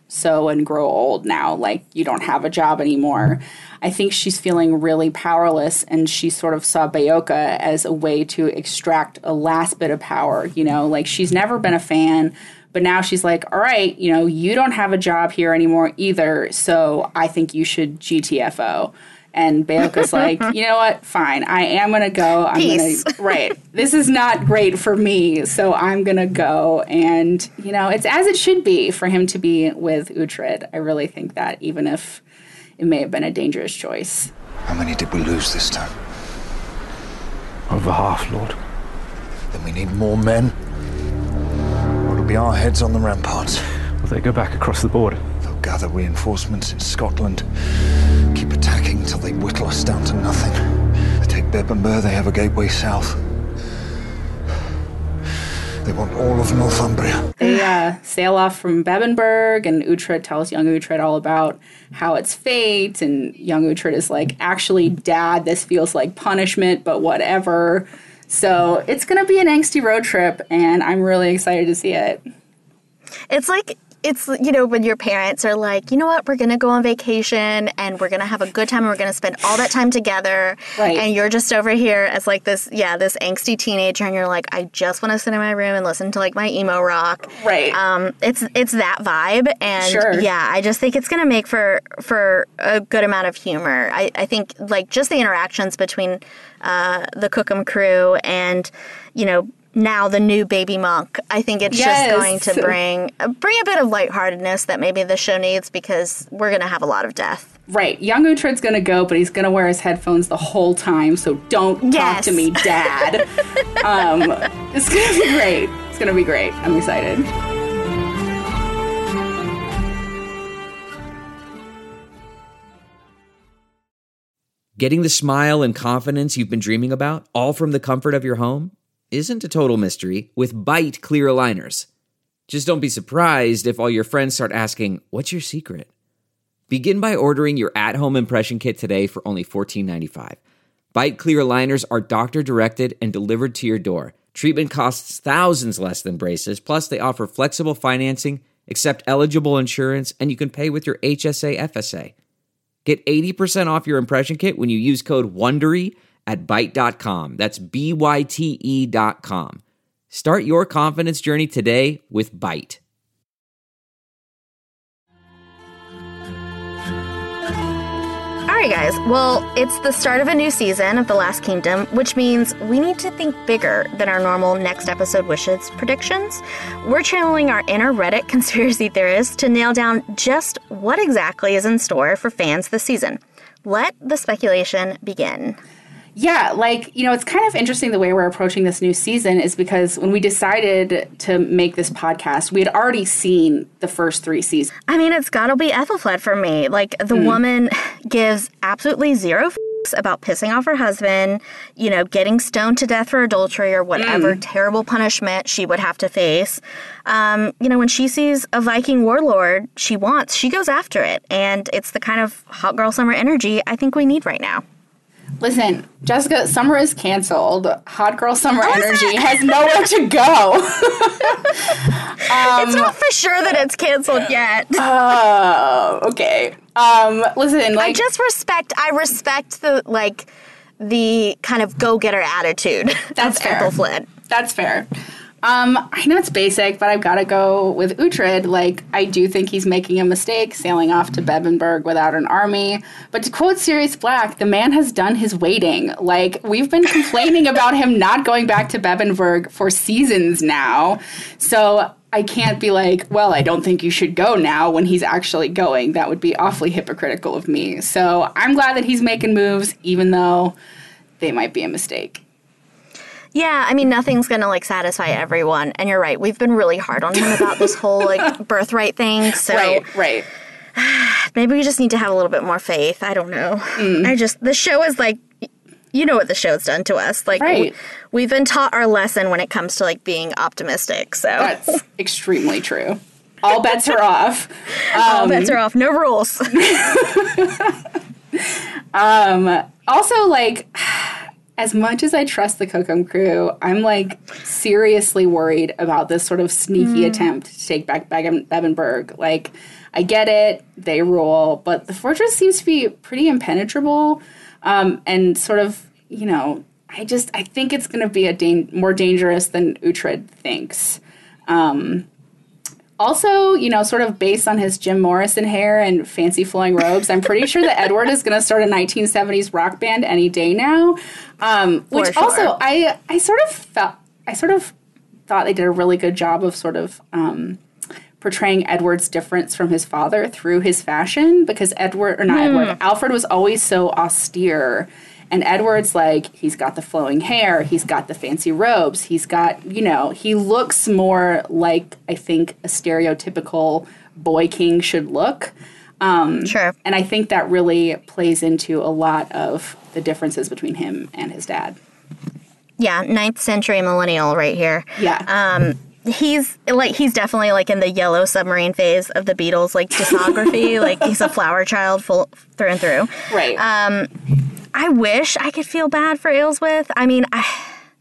sew and grow old now. Like, you don't have a job anymore. I think she's feeling really powerless, and she sort of saw Beoka as a way to extract a last bit of power. You know, like, she's never been a fan, but now she's like, all right, you know, you don't have a job here anymore either, so I think you should G T F O. And Beoka's like, you know what? Fine. I am going to go. I'm going to, right. This is not great for me, so I'm going to go. And, you know, it's as it should be for him to be with Uhtred. I really think that, even if it may have been a dangerous choice. How many did we lose this time? Over half, Lord. Then we need more men. Or it'll be our heads on the ramparts. Will they go back across the border? They'll gather reinforcements in Scotland. Keep attacking till they whittle us down to nothing. They take Bebbanburg, they have a gateway south. They want all of Northumbria. They uh, sail off from Bebbanburg, and Uhtred tells young Uhtred all about how it's fate, and young Uhtred is like, actually, Dad, this feels like punishment, but whatever. So it's going to be an angsty road trip, and I'm really excited to see it. It's like, it's, you know, when your parents are like, you know what, we're going to go on vacation and we're going to have a good time and we're going to spend all that time together. Right. And you're just over here as like this, yeah, this angsty teenager, and you're like, I just want to sit in my room and listen to like my emo rock. Right. Um, it's it's that vibe. And Sure. yeah, I just think it's going to make for for a good amount of humor. I, I think like just the interactions between uh, the Cookham crew and, you know, now the new baby monk. I think it's Yes. just going to bring bring a bit of lightheartedness that maybe the show needs, because we're going to have a lot of death. Right. Young Uhtred's going to go, but he's going to wear his headphones the whole time, so don't Yes. talk to me, Dad. um, it's going to be great. It's going to be great. I'm excited. Getting the smile and confidence you've been dreaming about, all from the comfort of your home, isn't a total mystery with Byte clear aligners. Just don't be surprised if all your friends start asking, what's your secret? Begin by ordering your at-home impression kit today for only fourteen ninety-five. Byte clear aligners are doctor-directed and delivered to your door. Treatment costs thousands less than braces, plus they offer flexible financing, accept eligible insurance, and you can pay with your H S A F S A. Get eighty percent off your impression kit when you use code WONDERY at byte dot com. That's B Y T E dot com. Start your confidence journey today with Byte. All right, guys. Well, it's the start of a new season of The Last Kingdom, which means we need to think bigger than our normal next episode wishes predictions. We're channeling our inner Reddit conspiracy theorists to nail down just what exactly is in store for fans this season. Let the speculation begin. Yeah, like, you know, it's kind of interesting the way we're approaching this new season is because when we decided to make this podcast, we had already seen the first three seasons. I mean, it's gotta be Ethelfled for me. Like, the mm. woman gives absolutely zero f***s about pissing off her husband, you know, getting stoned to death for adultery or whatever mm. terrible punishment she would have to face. Um, you know, when she sees a Viking warlord she wants, she goes after it. And it's the kind of hot girl summer energy I think we need right now. Listen, Jessica, summer is canceled. Hot girl summer oh, energy has nowhere to go. um, it's not for sure that it's canceled yet. Oh, uh, okay. Um, listen, like, I just respect. I respect the like the kind of go-getter attitude. That's of fair. Ethelfled. That's fair. Um, I know it's basic, but I've got to go with Uhtred. Like, I do think he's making a mistake sailing off to Bebbanburg without an army. But to quote Sirius Black, the man has done his waiting. Like, we've been complaining about him not going back to Bebbanburg for seasons now. So I can't be like, well, I don't think you should go now when he's actually going. That would be awfully hypocritical of me. So I'm glad that he's making moves, even though they might be a mistake. Yeah, I mean, nothing's going to, like, satisfy everyone. And you're right. We've been really hard on him about this whole, like, birthright thing. So right, right. Maybe we just need to have a little bit more faith. I don't know. Mm. I just, the show is, like, you know what the show's done to us. Like, right. we, we've been taught our lesson when it comes to, like, being optimistic. So that's extremely true. All bets are off. Um, All bets are off. No rules. um, also, like... as much as I trust the Cookham crew, I'm like seriously worried about this sort of sneaky mm. attempt to take back Be- Bebbanburg. Like, I get it, they rule, but the fortress seems to be pretty impenetrable, um, and sort of, you know, I just, I think it's going to be a da- more dangerous than Uhtred thinks. Um, also, you know, sort of based on his Jim Morrison hair and fancy flowing robes, I'm pretty sure that Edward is going to start a nineteen seventies rock band any day now. Um, which sure. also, I, I sort of felt, I sort of thought they did a really good job of sort of um, portraying Edward's difference from his father through his fashion, because Edward, or not mm. Edward, Alfred was always so austere. And Edward's like, he's got the flowing hair, he's got the fancy robes, he's got, you know, he looks more like, I think, a stereotypical boy king should look. Um, sure. And I think that really plays into a lot of the differences between him and his dad. Yeah, ninth century millennial right here. Yeah. Um, he's, like, he's definitely, like, in the Yellow Submarine phase of the Beatles, like, discography. Like, he's a flower child full through and through. Right. Um... I wish I could feel bad for Aelswith. I mean, I,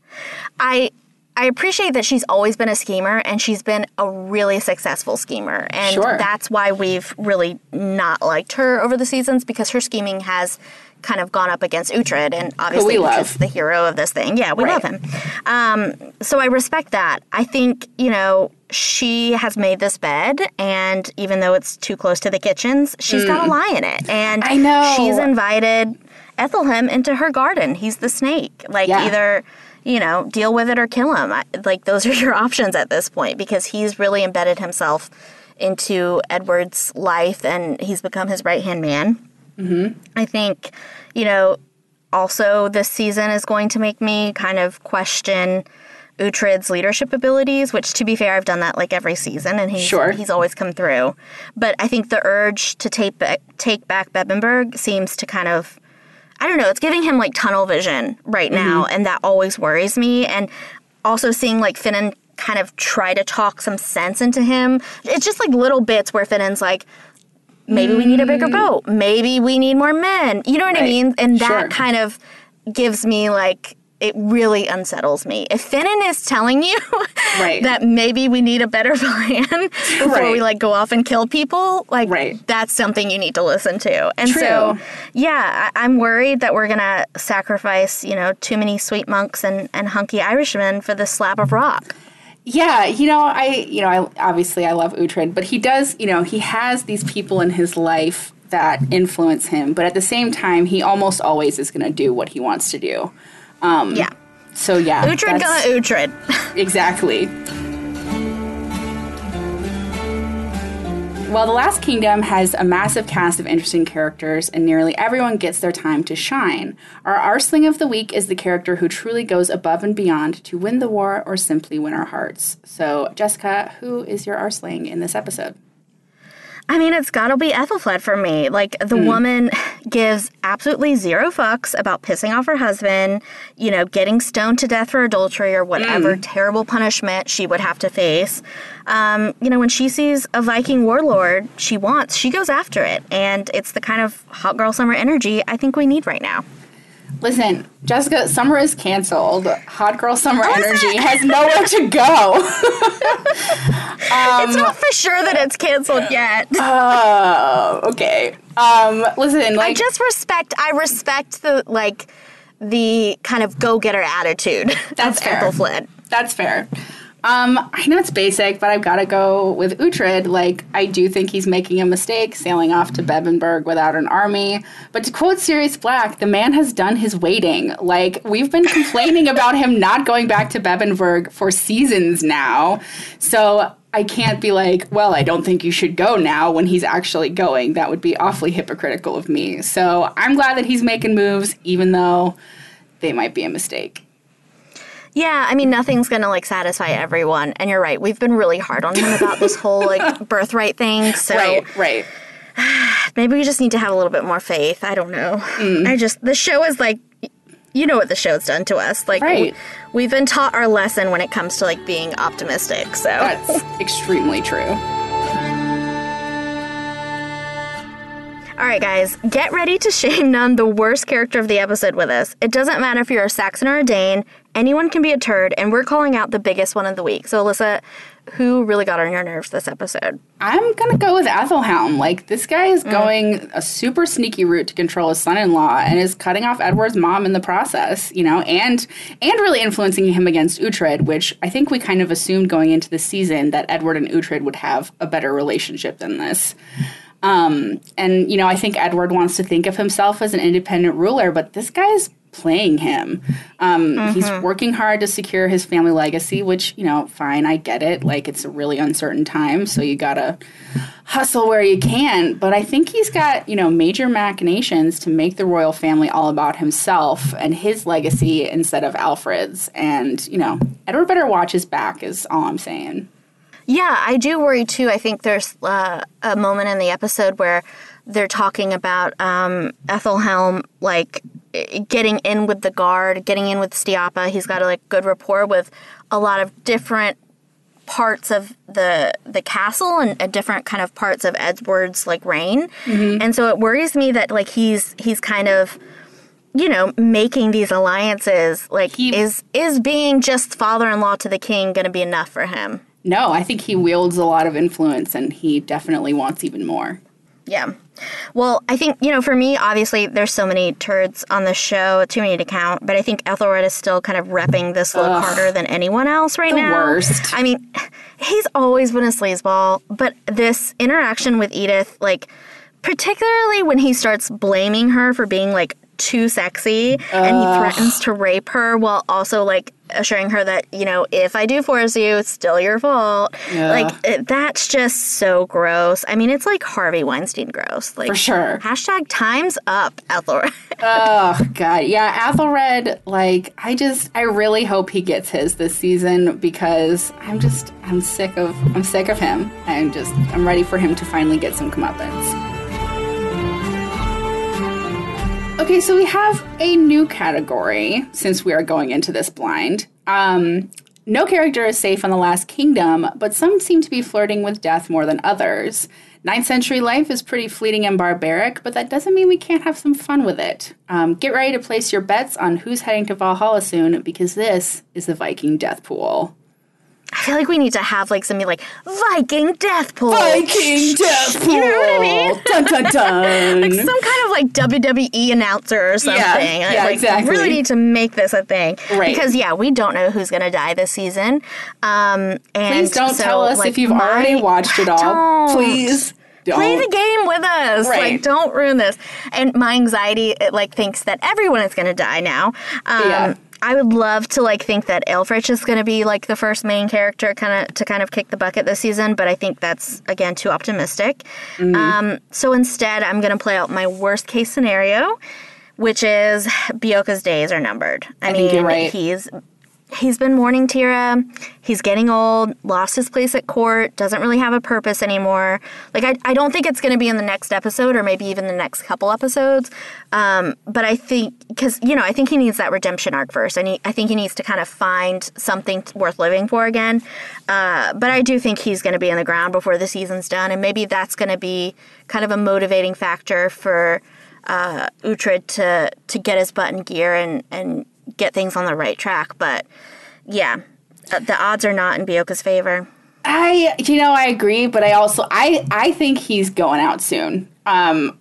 I I appreciate that she's always been a schemer, and she's been a really successful schemer. And sure. that's why we've really not liked her over the seasons, because her scheming has kind of gone up against Uhtred, and obviously he's the hero of this thing. Yeah, we right. love him. Um, so I respect that. I think, you know, she has made this bed, and even though it's too close to the kitchens, she's mm. got a lie in it. And I know. She's invited Ethelham into her garden. He's the snake. Like, yeah. either, you know, deal with it or kill him. I, like, those are your options at this point, because he's really embedded himself into Edward's life, and he's become his right-hand man. Mm-hmm. I think, you know, also this season is going to make me kind of question Uhtred's leadership abilities, which, to be fair, I've done that like every season, and he's, sure. he's always come through. But I think the urge to take back, take back Bebbanburg seems to kind of, I don't know, it's giving him, like, tunnel vision right now, mm-hmm. and that always worries me. And also seeing, like, Finan kind of try to talk some sense into him. It's just, like, little bits where Finan's like, maybe mm. we need a bigger boat. Maybe we need more men. You know what right. I mean? And that sure. kind of gives me, like, it really unsettles me. If Finan is telling you right. that maybe we need a better plan before right. we, like, go off and kill people, like, right. that's something you need to listen to. And True. so, yeah, I- I'm worried that we're going to sacrifice, you know, too many sweet monks and, and hunky Irishmen for this slab of rock. Yeah, you know, I, you know, I obviously I love Uhtred, but he does, you know, he has these people in his life that influence him, but at the same time, he almost always is going to do what he wants to do. Um, yeah. So, yeah. Uhtred gonna Uhtred. Exactly. While The Last Kingdom has a massive cast of interesting characters and nearly everyone gets their time to shine, our Arsling of the Week is the character who truly goes above and beyond to win the war or simply win our hearts. So, Jessica, who is your Arsling in this episode? I mean, it's gotta be Ethelflaed for me. Like, the mm. woman gives absolutely zero fucks about pissing off her husband, you know, getting stoned to death for adultery or whatever mm. terrible punishment she would have to face. Um, you know, when she sees a Viking warlord she wants, she goes after it. And it's the kind of hot girl summer energy I think we need right now. Listen, Jessica, summer is canceled. Hot girl summer oh, energy has nowhere to go. um, it's not for sure that it's canceled yet. Oh, uh, okay. Um, listen, like, I just respect. I respect the like the kind of go-getter attitude. That's fair. Ethelflaed. That's fair. Um, I know it's basic, but I've got to go with Uhtred. Like, I do think he's making a mistake sailing off to Bebbanburg without an army. But to quote Sirius Black, the man has done his waiting. Like, we've been complaining about him not going back to Bebbanburg for seasons now. So I can't be like, well, I don't think you should go now when he's actually going. That would be awfully hypocritical of me. So I'm glad that he's making moves, even though they might be a mistake. Yeah, I mean, nothing's going to, like, satisfy everyone. And you're right. We've been really hard on him about this whole, like, birthright thing. So right, right. Maybe we just need to have a little bit more faith. I don't know. Mm. I just, the show is, like, you know what the show's done to us. Like, right. we, we've been taught our lesson when it comes to, like, being optimistic. So that's extremely true. All right, guys, get ready to shame none the worst character of the episode with us. It doesn't matter if you're a Saxon or a Dane. Anyone can be a turd, and we're calling out the biggest one of the week. So, Alyssa, who really got on your nerves this episode? I'm going to go with Ethelhelm. Like, this guy is going mm. a super sneaky route to control his son-in-law and is cutting off Edward's mom in the process, you know, and and really influencing him against Uhtred, which I think we kind of assumed going into the season that Edward and Uhtred would have a better relationship than this. Um, and, you know, I think Edward wants to think of himself as an independent ruler, but this guy's playing him. Um, mm-hmm. He's working hard to secure his family legacy, which, you know, fine, I get it. Like, it's a really uncertain time, so you gotta hustle where you can. But I think he's got, you know, major machinations to make the royal family all about himself and his legacy instead of Alfred's. And, you know, Edward better watch his back is all I'm saying. Yeah, I do worry, too. I think there's uh, a moment in the episode where they're talking about um, Ethelhelm, like, getting in with the guard, getting in with Stiapa. He's got a like, good rapport with a lot of different parts of the the castle and uh, different kind of parts of Edward's, like, reign. Mm-hmm. And so it worries me that, like, he's he's kind of, you know, making these alliances. Like, he, is is being just father-in-law to the king going to be enough for him? No, I think he wields a lot of influence, and he definitely wants even more. Yeah. Well, I think, you know, for me, obviously, there's so many turds on the show, too many to count, but I think Ethelred is still kind of repping this look Ugh, harder than anyone else right the now. The worst. I mean, he's always been a sleazeball, but this interaction with Edith, like, particularly when he starts blaming her for being, like, too sexy, Ugh. and he threatens to rape her while also, like, assuring her that, you know, if I do force you, it's still your fault. Yeah. Like, it, that's just so gross. I mean, it's like Harvey Weinstein gross. Like, for sure. Hashtag time's up, Ethelred. Oh, God. Yeah, Ethelred, like, I just, I really hope he gets his this season because I'm just, I'm sick of, I'm sick of him. I'm just, I'm ready for him to finally get some comeuppance. Okay, so we have a new category since we are going into this blind. Um, no character is safe on the Last Kingdom, but some seem to be flirting with death more than others. Ninth century life is pretty fleeting and barbaric, but that doesn't mean we can't have some fun with it. Um, get ready to place your bets on who's heading to Valhalla soon, because this is the Viking Death Pool. I feel like we need to have, like, something like Viking Death Pool. Viking Death Pool. You know what I mean? Dun, dun, dun. Like some kind of, like, W W E announcer or something. Yeah, yeah, like, exactly. Really need to make this a thing. Right. Because, yeah, we don't know who's going to die this season. Um, and Please don't so, tell us like, if you've my, already watched it all. Don't. Please don't. Play the game with us. Right. Like, don't ruin this. And my anxiety, it, like, thinks that everyone is going to die now. Um, yeah. I would love to, like, think that Aelfric is going to be, like, the first main character kind of to kind of kick the bucket this season, but I think that's, again, too optimistic. Mm-hmm. Um, so instead, I'm going to play out my worst-case scenario, which is Beocca's days are numbered. I, I mean, think you're right. he's... He's been mourning Tira. He's getting old, lost his place at court, doesn't really have a purpose anymore. Like, I, I don't think it's going to be in the next episode or maybe even the next couple episodes. Um, but I think, because, you know, I think he needs that redemption arc first. And he, I think he needs to kind of find something worth living for again. Uh, but I do think he's going to be in the ground before the season's done. And maybe that's going to be kind of a motivating factor for uh, Uhtred to, to get his butt in gear and, and get things on the right track. But yeah, the odds are not in Beocca's favor. I, you know, I agree, but I also, I, I think he's going out soon. Um,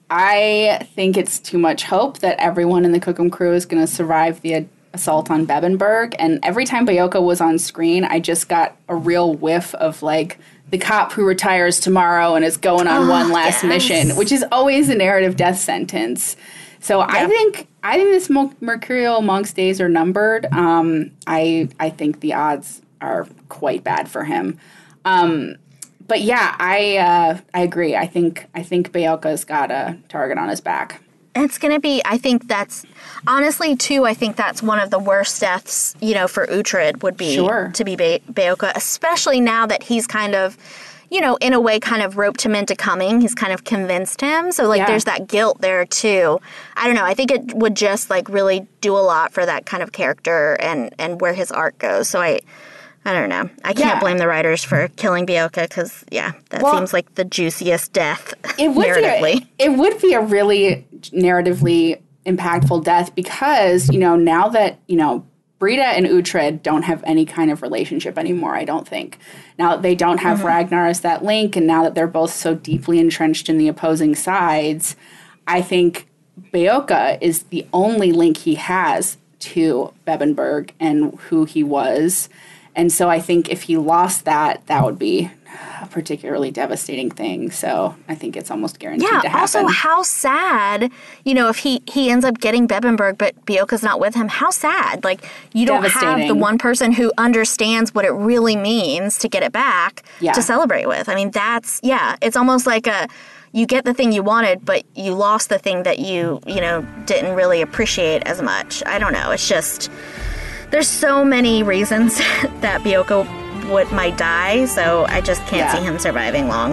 I think it's too much hope that everyone in the Cookham crew is going to survive the assault on Bebbanburg. And every time Beocca was on screen, I just got a real whiff of, like, the cop who retires tomorrow and is going on oh, one last yes. mission, which is always a narrative death sentence. So yeah. I think I think this Mercurial Monk's days are numbered. Um, I I think the odds are quite bad for him. Um, but yeah, I uh, I agree. I think I think Beocca's got a target on his back. It's going to be, I think that's, honestly, too, I think that's one of the worst deaths, you know, for Uhtred would be sure. to be Be- Beocca, especially now that he's kind of, you know, in a way kind of roped him into coming. He's kind of convinced him. So, like, yeah. there's that guilt there, too. I don't know. I think it would just, like, really do a lot for that kind of character and, and where his arc goes. So I I don't know. I can't Yeah. blame the writers for killing Beocca because, yeah, that Well, seems like the juiciest death It would narratively. be a, it would be a really narratively impactful death because, you know, now that, you know, Brita and Uhtred don't have any kind of relationship anymore, I don't think. Now that they don't have mm-hmm. Ragnar as that link, and now that they're both so deeply entrenched in the opposing sides, I think Beocca is the only link he has to Bebbanburg and who he was. And so I think if he lost that, that would be a particularly devastating thing. So I think it's almost guaranteed yeah, to happen. Also, how sad, you know, if he, he ends up getting Bebbanburg, but Beocca's not with him, how sad. Like, you don't have the one person who understands what it really means to get it back yeah. to celebrate with. I mean, that's, yeah, it's almost like a, you get the thing you wanted, but you lost the thing that you, you know, didn't really appreciate as much. I don't know. It's just, there's so many reasons that Beocca would might die, so I just can't yeah. see him surviving long.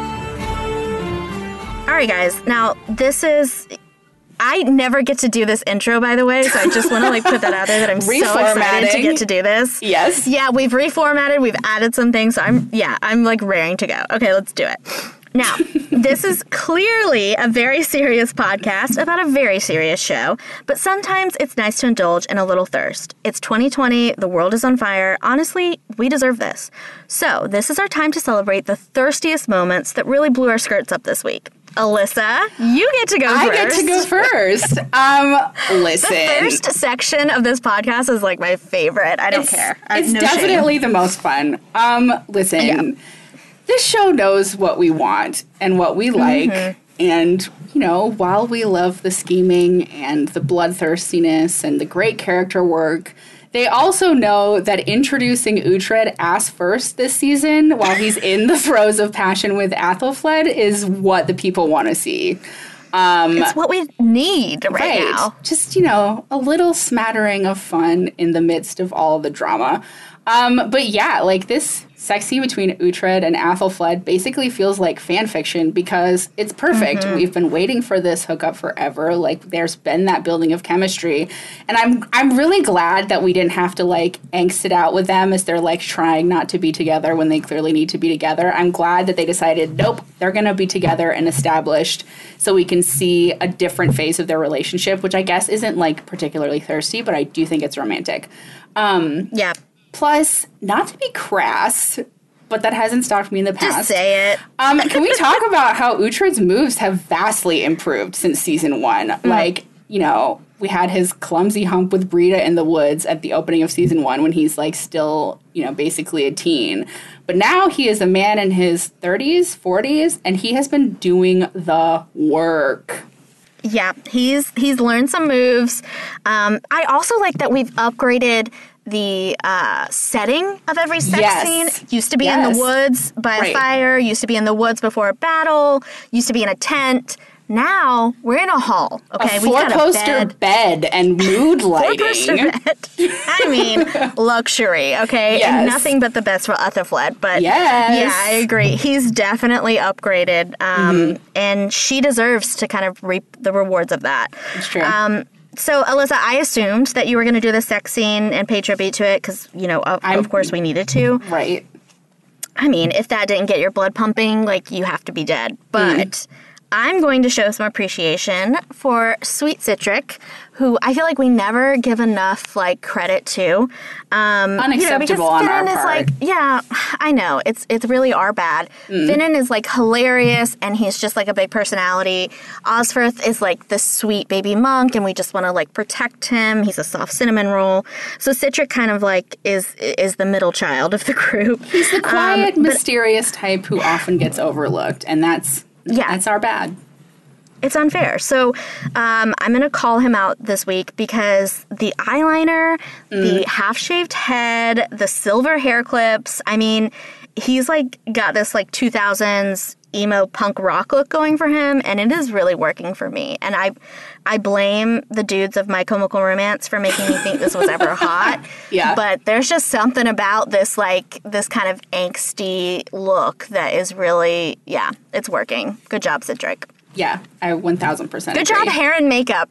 All right, guys. Now, this is... I never get to do this intro, by the way, so I just want to like put that out there that I'm so excited to get to do this. Yes. Yeah, we've reformatted, we've added some things, so I'm, yeah, I'm like raring to go. Okay, let's do it. Now, this is clearly a very serious podcast about a very serious show, but sometimes it's nice to indulge in a little thirst. It's twenty twenty, the world is on fire. Honestly, we deserve this. So, this is our time to celebrate the thirstiest moments that really blew our skirts up this week. Alyssa, you get to go I first. I get to go first. um, listen. The thirst section of this podcast is like my favorite. I don't it's, care. It's no definitely shame. the most fun. Um, listen. Yeah. This show knows what we want and what we like. Mm-hmm. And, you know, while we love the scheming and the bloodthirstiness and the great character work, they also know that introducing Uhtred ass first this season while he's in the throes of passion with Athelflaed is what the people want to see. Um, it's what we need right, right now. Just, you know, a little smattering of fun in the midst of all the drama. Um, but yeah, like this sex scene between Uhtred and Athelflaed basically feels like fan fiction because it's perfect. Mm-hmm. We've been waiting for this hookup forever. Like there's been that building of chemistry. And I'm I'm really glad that we didn't have to like angst it out with them as they're like trying not to be together when they clearly need to be together. I'm glad that they decided, nope, they're going to be together and established so we can see a different phase of their relationship, which I guess isn't like particularly thirsty, but I do think it's romantic. Um, yeah. Plus, not to be crass, but that hasn't stopped me in the past. Just say it. um, can we talk about how Uhtred's moves have vastly improved since season one? Mm. Like, you know, we had his clumsy hump with Brita in the woods at the opening of season one when he's, like, still, you know, basically a teen. But now he is a man in his thirties, forties, and he has been doing the work. Yeah, he's he's learned some moves. Um, I also like that we've upgraded the uh, setting of every sex yes. scene. Used to be yes. in the woods by right. a fire, used to be in the woods before a battle, used to be in a tent. Now we're in a hall. Okay, a four-poster bed. bed and mood lighting. Four-poster bed. I mean, luxury. Okay, yes. and nothing but the best for Athelflaed. But yes. yeah, I agree. He's definitely upgraded, um, mm-hmm. and she deserves to kind of reap the rewards of that. It's true. Um, So, Alyssa, I assumed that you were going to do the sex scene and pay tribute to it because, you know, of, of course we needed to. Right. I mean, if that didn't get your blood pumping, like, you have to be dead. But mm. I'm going to show some appreciation for Sweet Citric, who I feel like we never give enough, like, credit to. Um, Unacceptable you know, on our Finan is part. like, yeah, I know. It's it's really our bad. Mm. Finan is, like, hilarious, and he's just, like, a big personality. Osferth is, like, the sweet baby monk, and we just want to, like, protect him. He's a soft cinnamon roll. So Citric kind of, like, is is the middle child of the group. He's the quiet, um, mysterious but, type who often gets overlooked, and that's, yeah. that's our bad. It's unfair. So um, I'm going to call him out this week because the eyeliner, mm. the half-shaved head, the silver hair clips, I mean, he's, like, got this, like, two thousands emo punk rock look going for him, and it is really working for me. And I I blame the dudes of My Chemical Romance for making me think this was ever hot. Yeah. But there's just something about this, like, this kind of angsty look that is really, yeah, it's working. Good job, Citric. Yeah, I one thousand percent Good agree. job, hair and makeup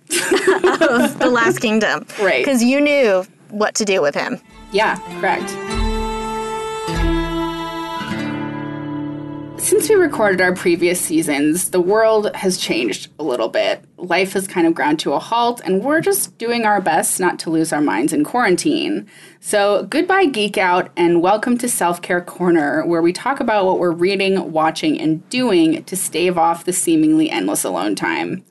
of The Last Kingdom. Right. Because you knew what to do with him. Yeah, correct. since we recorded our previous seasons, the world has changed a little bit. Life has kind of ground to a halt, and we're just doing our best not to lose our minds in quarantine. So goodbye Geek Out, and welcome to Self-Care Corner, where we talk about what we're reading, watching, and doing to stave off the seemingly endless alone time.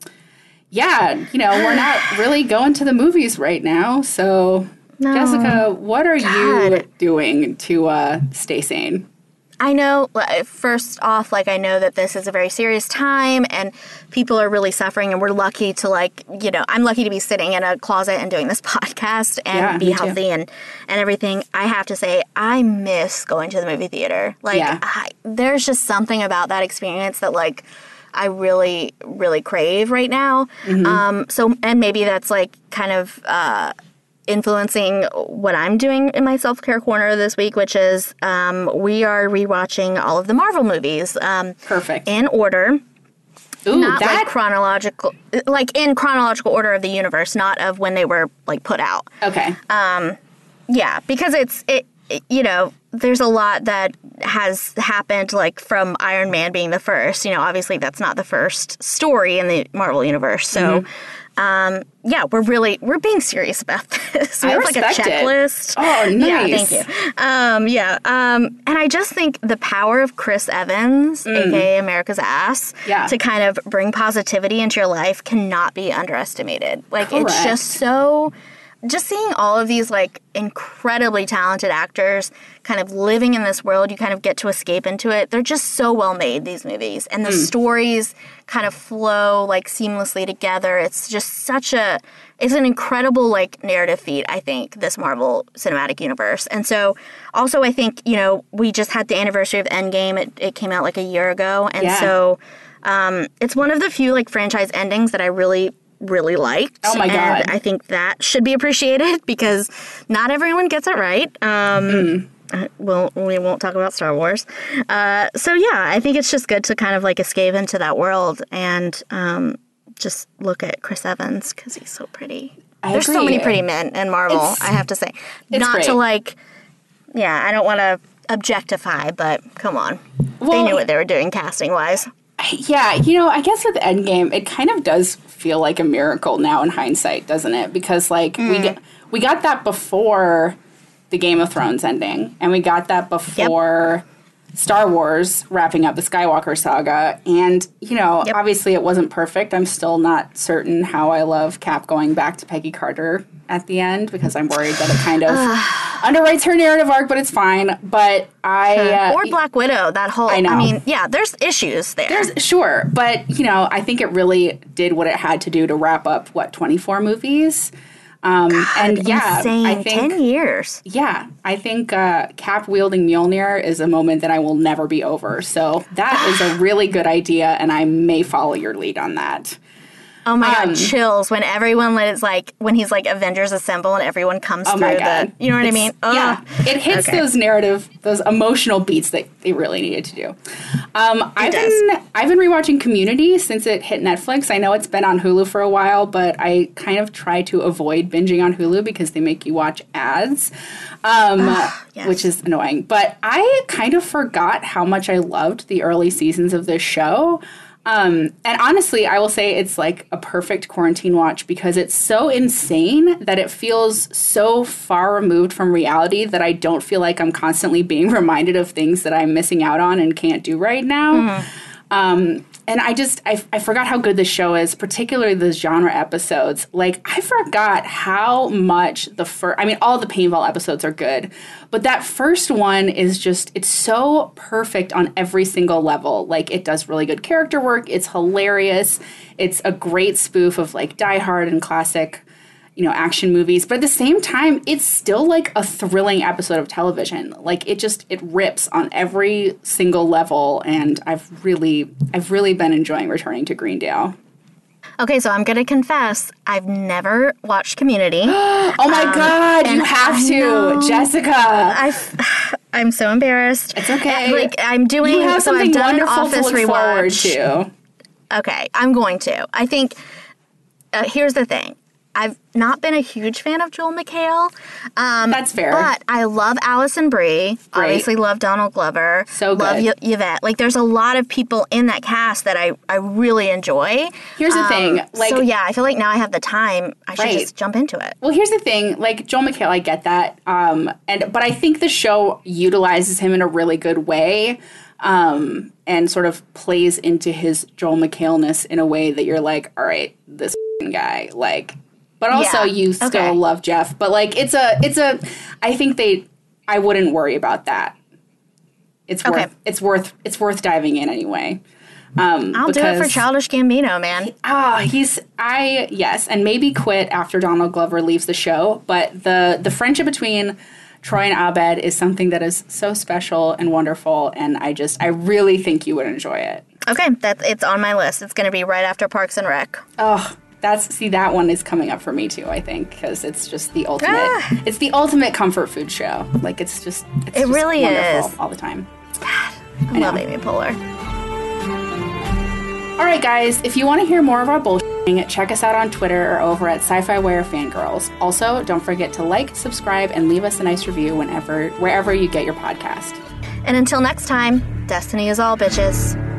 Yeah, you know, we're not really going to the movies right now, so no. Jessica, what are God. you doing to uh, stay sane? I know, first off, like, I know that this is a very serious time and people are really suffering, and we're lucky to, like, you know, I'm lucky to be sitting in a closet and doing this podcast and yeah, be healthy and, and everything. I have to say, I miss going to the movie theater. Like, yeah. I, there's just something about that experience that, like, I really, really crave right now. Mm-hmm. Um, so, and maybe that's, like, kind of uh, influencing what I'm doing in my self-care corner this week, which is um, we are rewatching all of the Marvel movies. Um, Perfect. In order. Ooh, not that... like chronological, like in chronological order of the universe, not of when they were, like, put out. Okay. Um, yeah, because it's, it, it, you know, there's a lot that has happened, like, from Iron Man being the first. You know, obviously that's not the first story in the Marvel universe. So, mm-hmm. um, yeah, we're really, we're being serious about this. We I have, like, a checklist. It. Oh, nice. Yeah, thank you. Um, yeah, um, and I just think the power of Chris Evans, mm. a k a. America's Ass, yeah. to kind of bring positivity into your life cannot be underestimated. Like, Correct. It's just so... Just seeing all of these, like, incredibly talented actors kind of living in this world, you kind of get to escape into it. They're just so well made, these movies. And the mm. stories kind of flow, like, seamlessly together. It's just such a... It's an incredible, like, narrative feat, I think, this Marvel Cinematic Universe. And so, also, I think, you know, we just had the anniversary of Endgame. It, it came out, like, a year ago. And yeah. so, um, it's one of the few, like, franchise endings that I really... really liked. Oh my God. And I think that should be appreciated because not everyone gets it right. Um, mm. we'll, we won't talk about Star Wars. Uh, so yeah, I think it's just good to kind of like escape into that world and um, just look at Chris Evans because he's so pretty. I There's agree. so many pretty men in Marvel, it's, I have to say. Not great. to like, yeah, I don't want to objectify, but come on. Well, they knew what they were doing casting-wise. Yeah, you know, I guess with Endgame, it kind of does feel like a miracle now in hindsight, doesn't it? Because, like, mm. we get, we got that before the Game of Thrones ending, and we got that before yep. Star Wars wrapping up the Skywalker saga. And, you know, yep. obviously it wasn't perfect. I'm still not certain how I love Cap going back to Peggy Carter at the end because I'm worried that it kind of underwrites her narrative arc, but it's fine. But I... Uh, or Black Widow, that whole... I know. I mean, yeah, there's issues there. There's Sure, but, you know, I think it really did what it had to do to wrap up, what, twenty-four movies? Um, God, and yeah, insane. I think... ten years. Yeah, I think uh, Cap-wielding Mjolnir is a moment that I will never be over. So that is a really good idea, and I may follow your lead on that. Oh my um, God, chills when everyone is like, when he's like Avengers Assemble and everyone comes oh through my God. the, you know what it's, I mean? Ugh. Yeah, it hits okay. those narrative, those emotional beats that they really needed to do. Um, I've does. been I've been rewatching Community since it hit Netflix. I know it's been on Hulu for a while, but I kind of try to avoid binging on Hulu because they make you watch ads, um, yes. which is annoying. But I kind of forgot how much I loved the early seasons of this show. Um, and honestly, I will say it's like a perfect quarantine watch because it's so insane that it feels so far removed from reality that I don't feel like I'm constantly being reminded of things that I'm missing out on and can't do right now. Mm-hmm. Um, and I just, I, I forgot how good this show is, particularly the genre episodes. Like, I forgot how much the first, I mean, all the Paintball episodes are good, but that first one is just, it's so perfect on every single level. Like, it does really good character work. It's hilarious. It's a great spoof of, like, Die Hard and classic, you know, action movies. But at the same time, it's still, like, a thrilling episode of television. Like, it just, it rips on every single level. And I've really, I've really been enjoying returning to Greendale. Okay, so I'm going to confess, I've never watched Community. Oh my um, God, you have I to, know, Jessica. I've, I'm so embarrassed. It's okay. Like, I'm doing, you have so something I've done wonderful Office to look rewatch. forward to. Okay, I'm going to. I think, uh, here's the thing. I've not been a huge fan of Joel McHale. Um, That's fair. But I love Allison Brie. Great. Obviously love Donald Glover. So love good. y- Yvette. Like, there's a lot of people in that cast that I, I really enjoy. Here's the Um, thing, like- so yeah, I feel like now I have the time. I should Right. just jump into it. Well, here's the thing, like Joel McHale, I get that, um, and but I think the show utilizes him in a really good way, um, and sort of plays into his Joel McHale-ness in a way that you're like, all right, this guy, like, but also Yeah. you still Okay. love Jeff, but like it's a, it's a, I think they, I wouldn't worry about that. It's Okay. worth, it's worth, it's worth diving in anyway. Um, I'll do it for because- Childish Gambino, man. Ah, he's I yes, and maybe quit after Donald Glover leaves the show. But the the friendship between Troy and Abed is something that is so special and wonderful, and I just I really think you would enjoy it. Okay, that's it's on my list. It's going to be right after Parks and Rec. Oh, that's see that one is coming up for me too. I think because it's just the ultimate. Ah. It's the ultimate comfort food show. Like it's just it's It just really wonderful is. all the time. I, I love know. Amy Poehler. All right, guys, if you want to hear more of our bullshitting, check us out on Twitter or over at Sci-Fi Wire Fangirls. Also, don't forget to like, subscribe, and leave us a nice review whenever, wherever you get your podcast. And until next time, Destiny is all, bitches.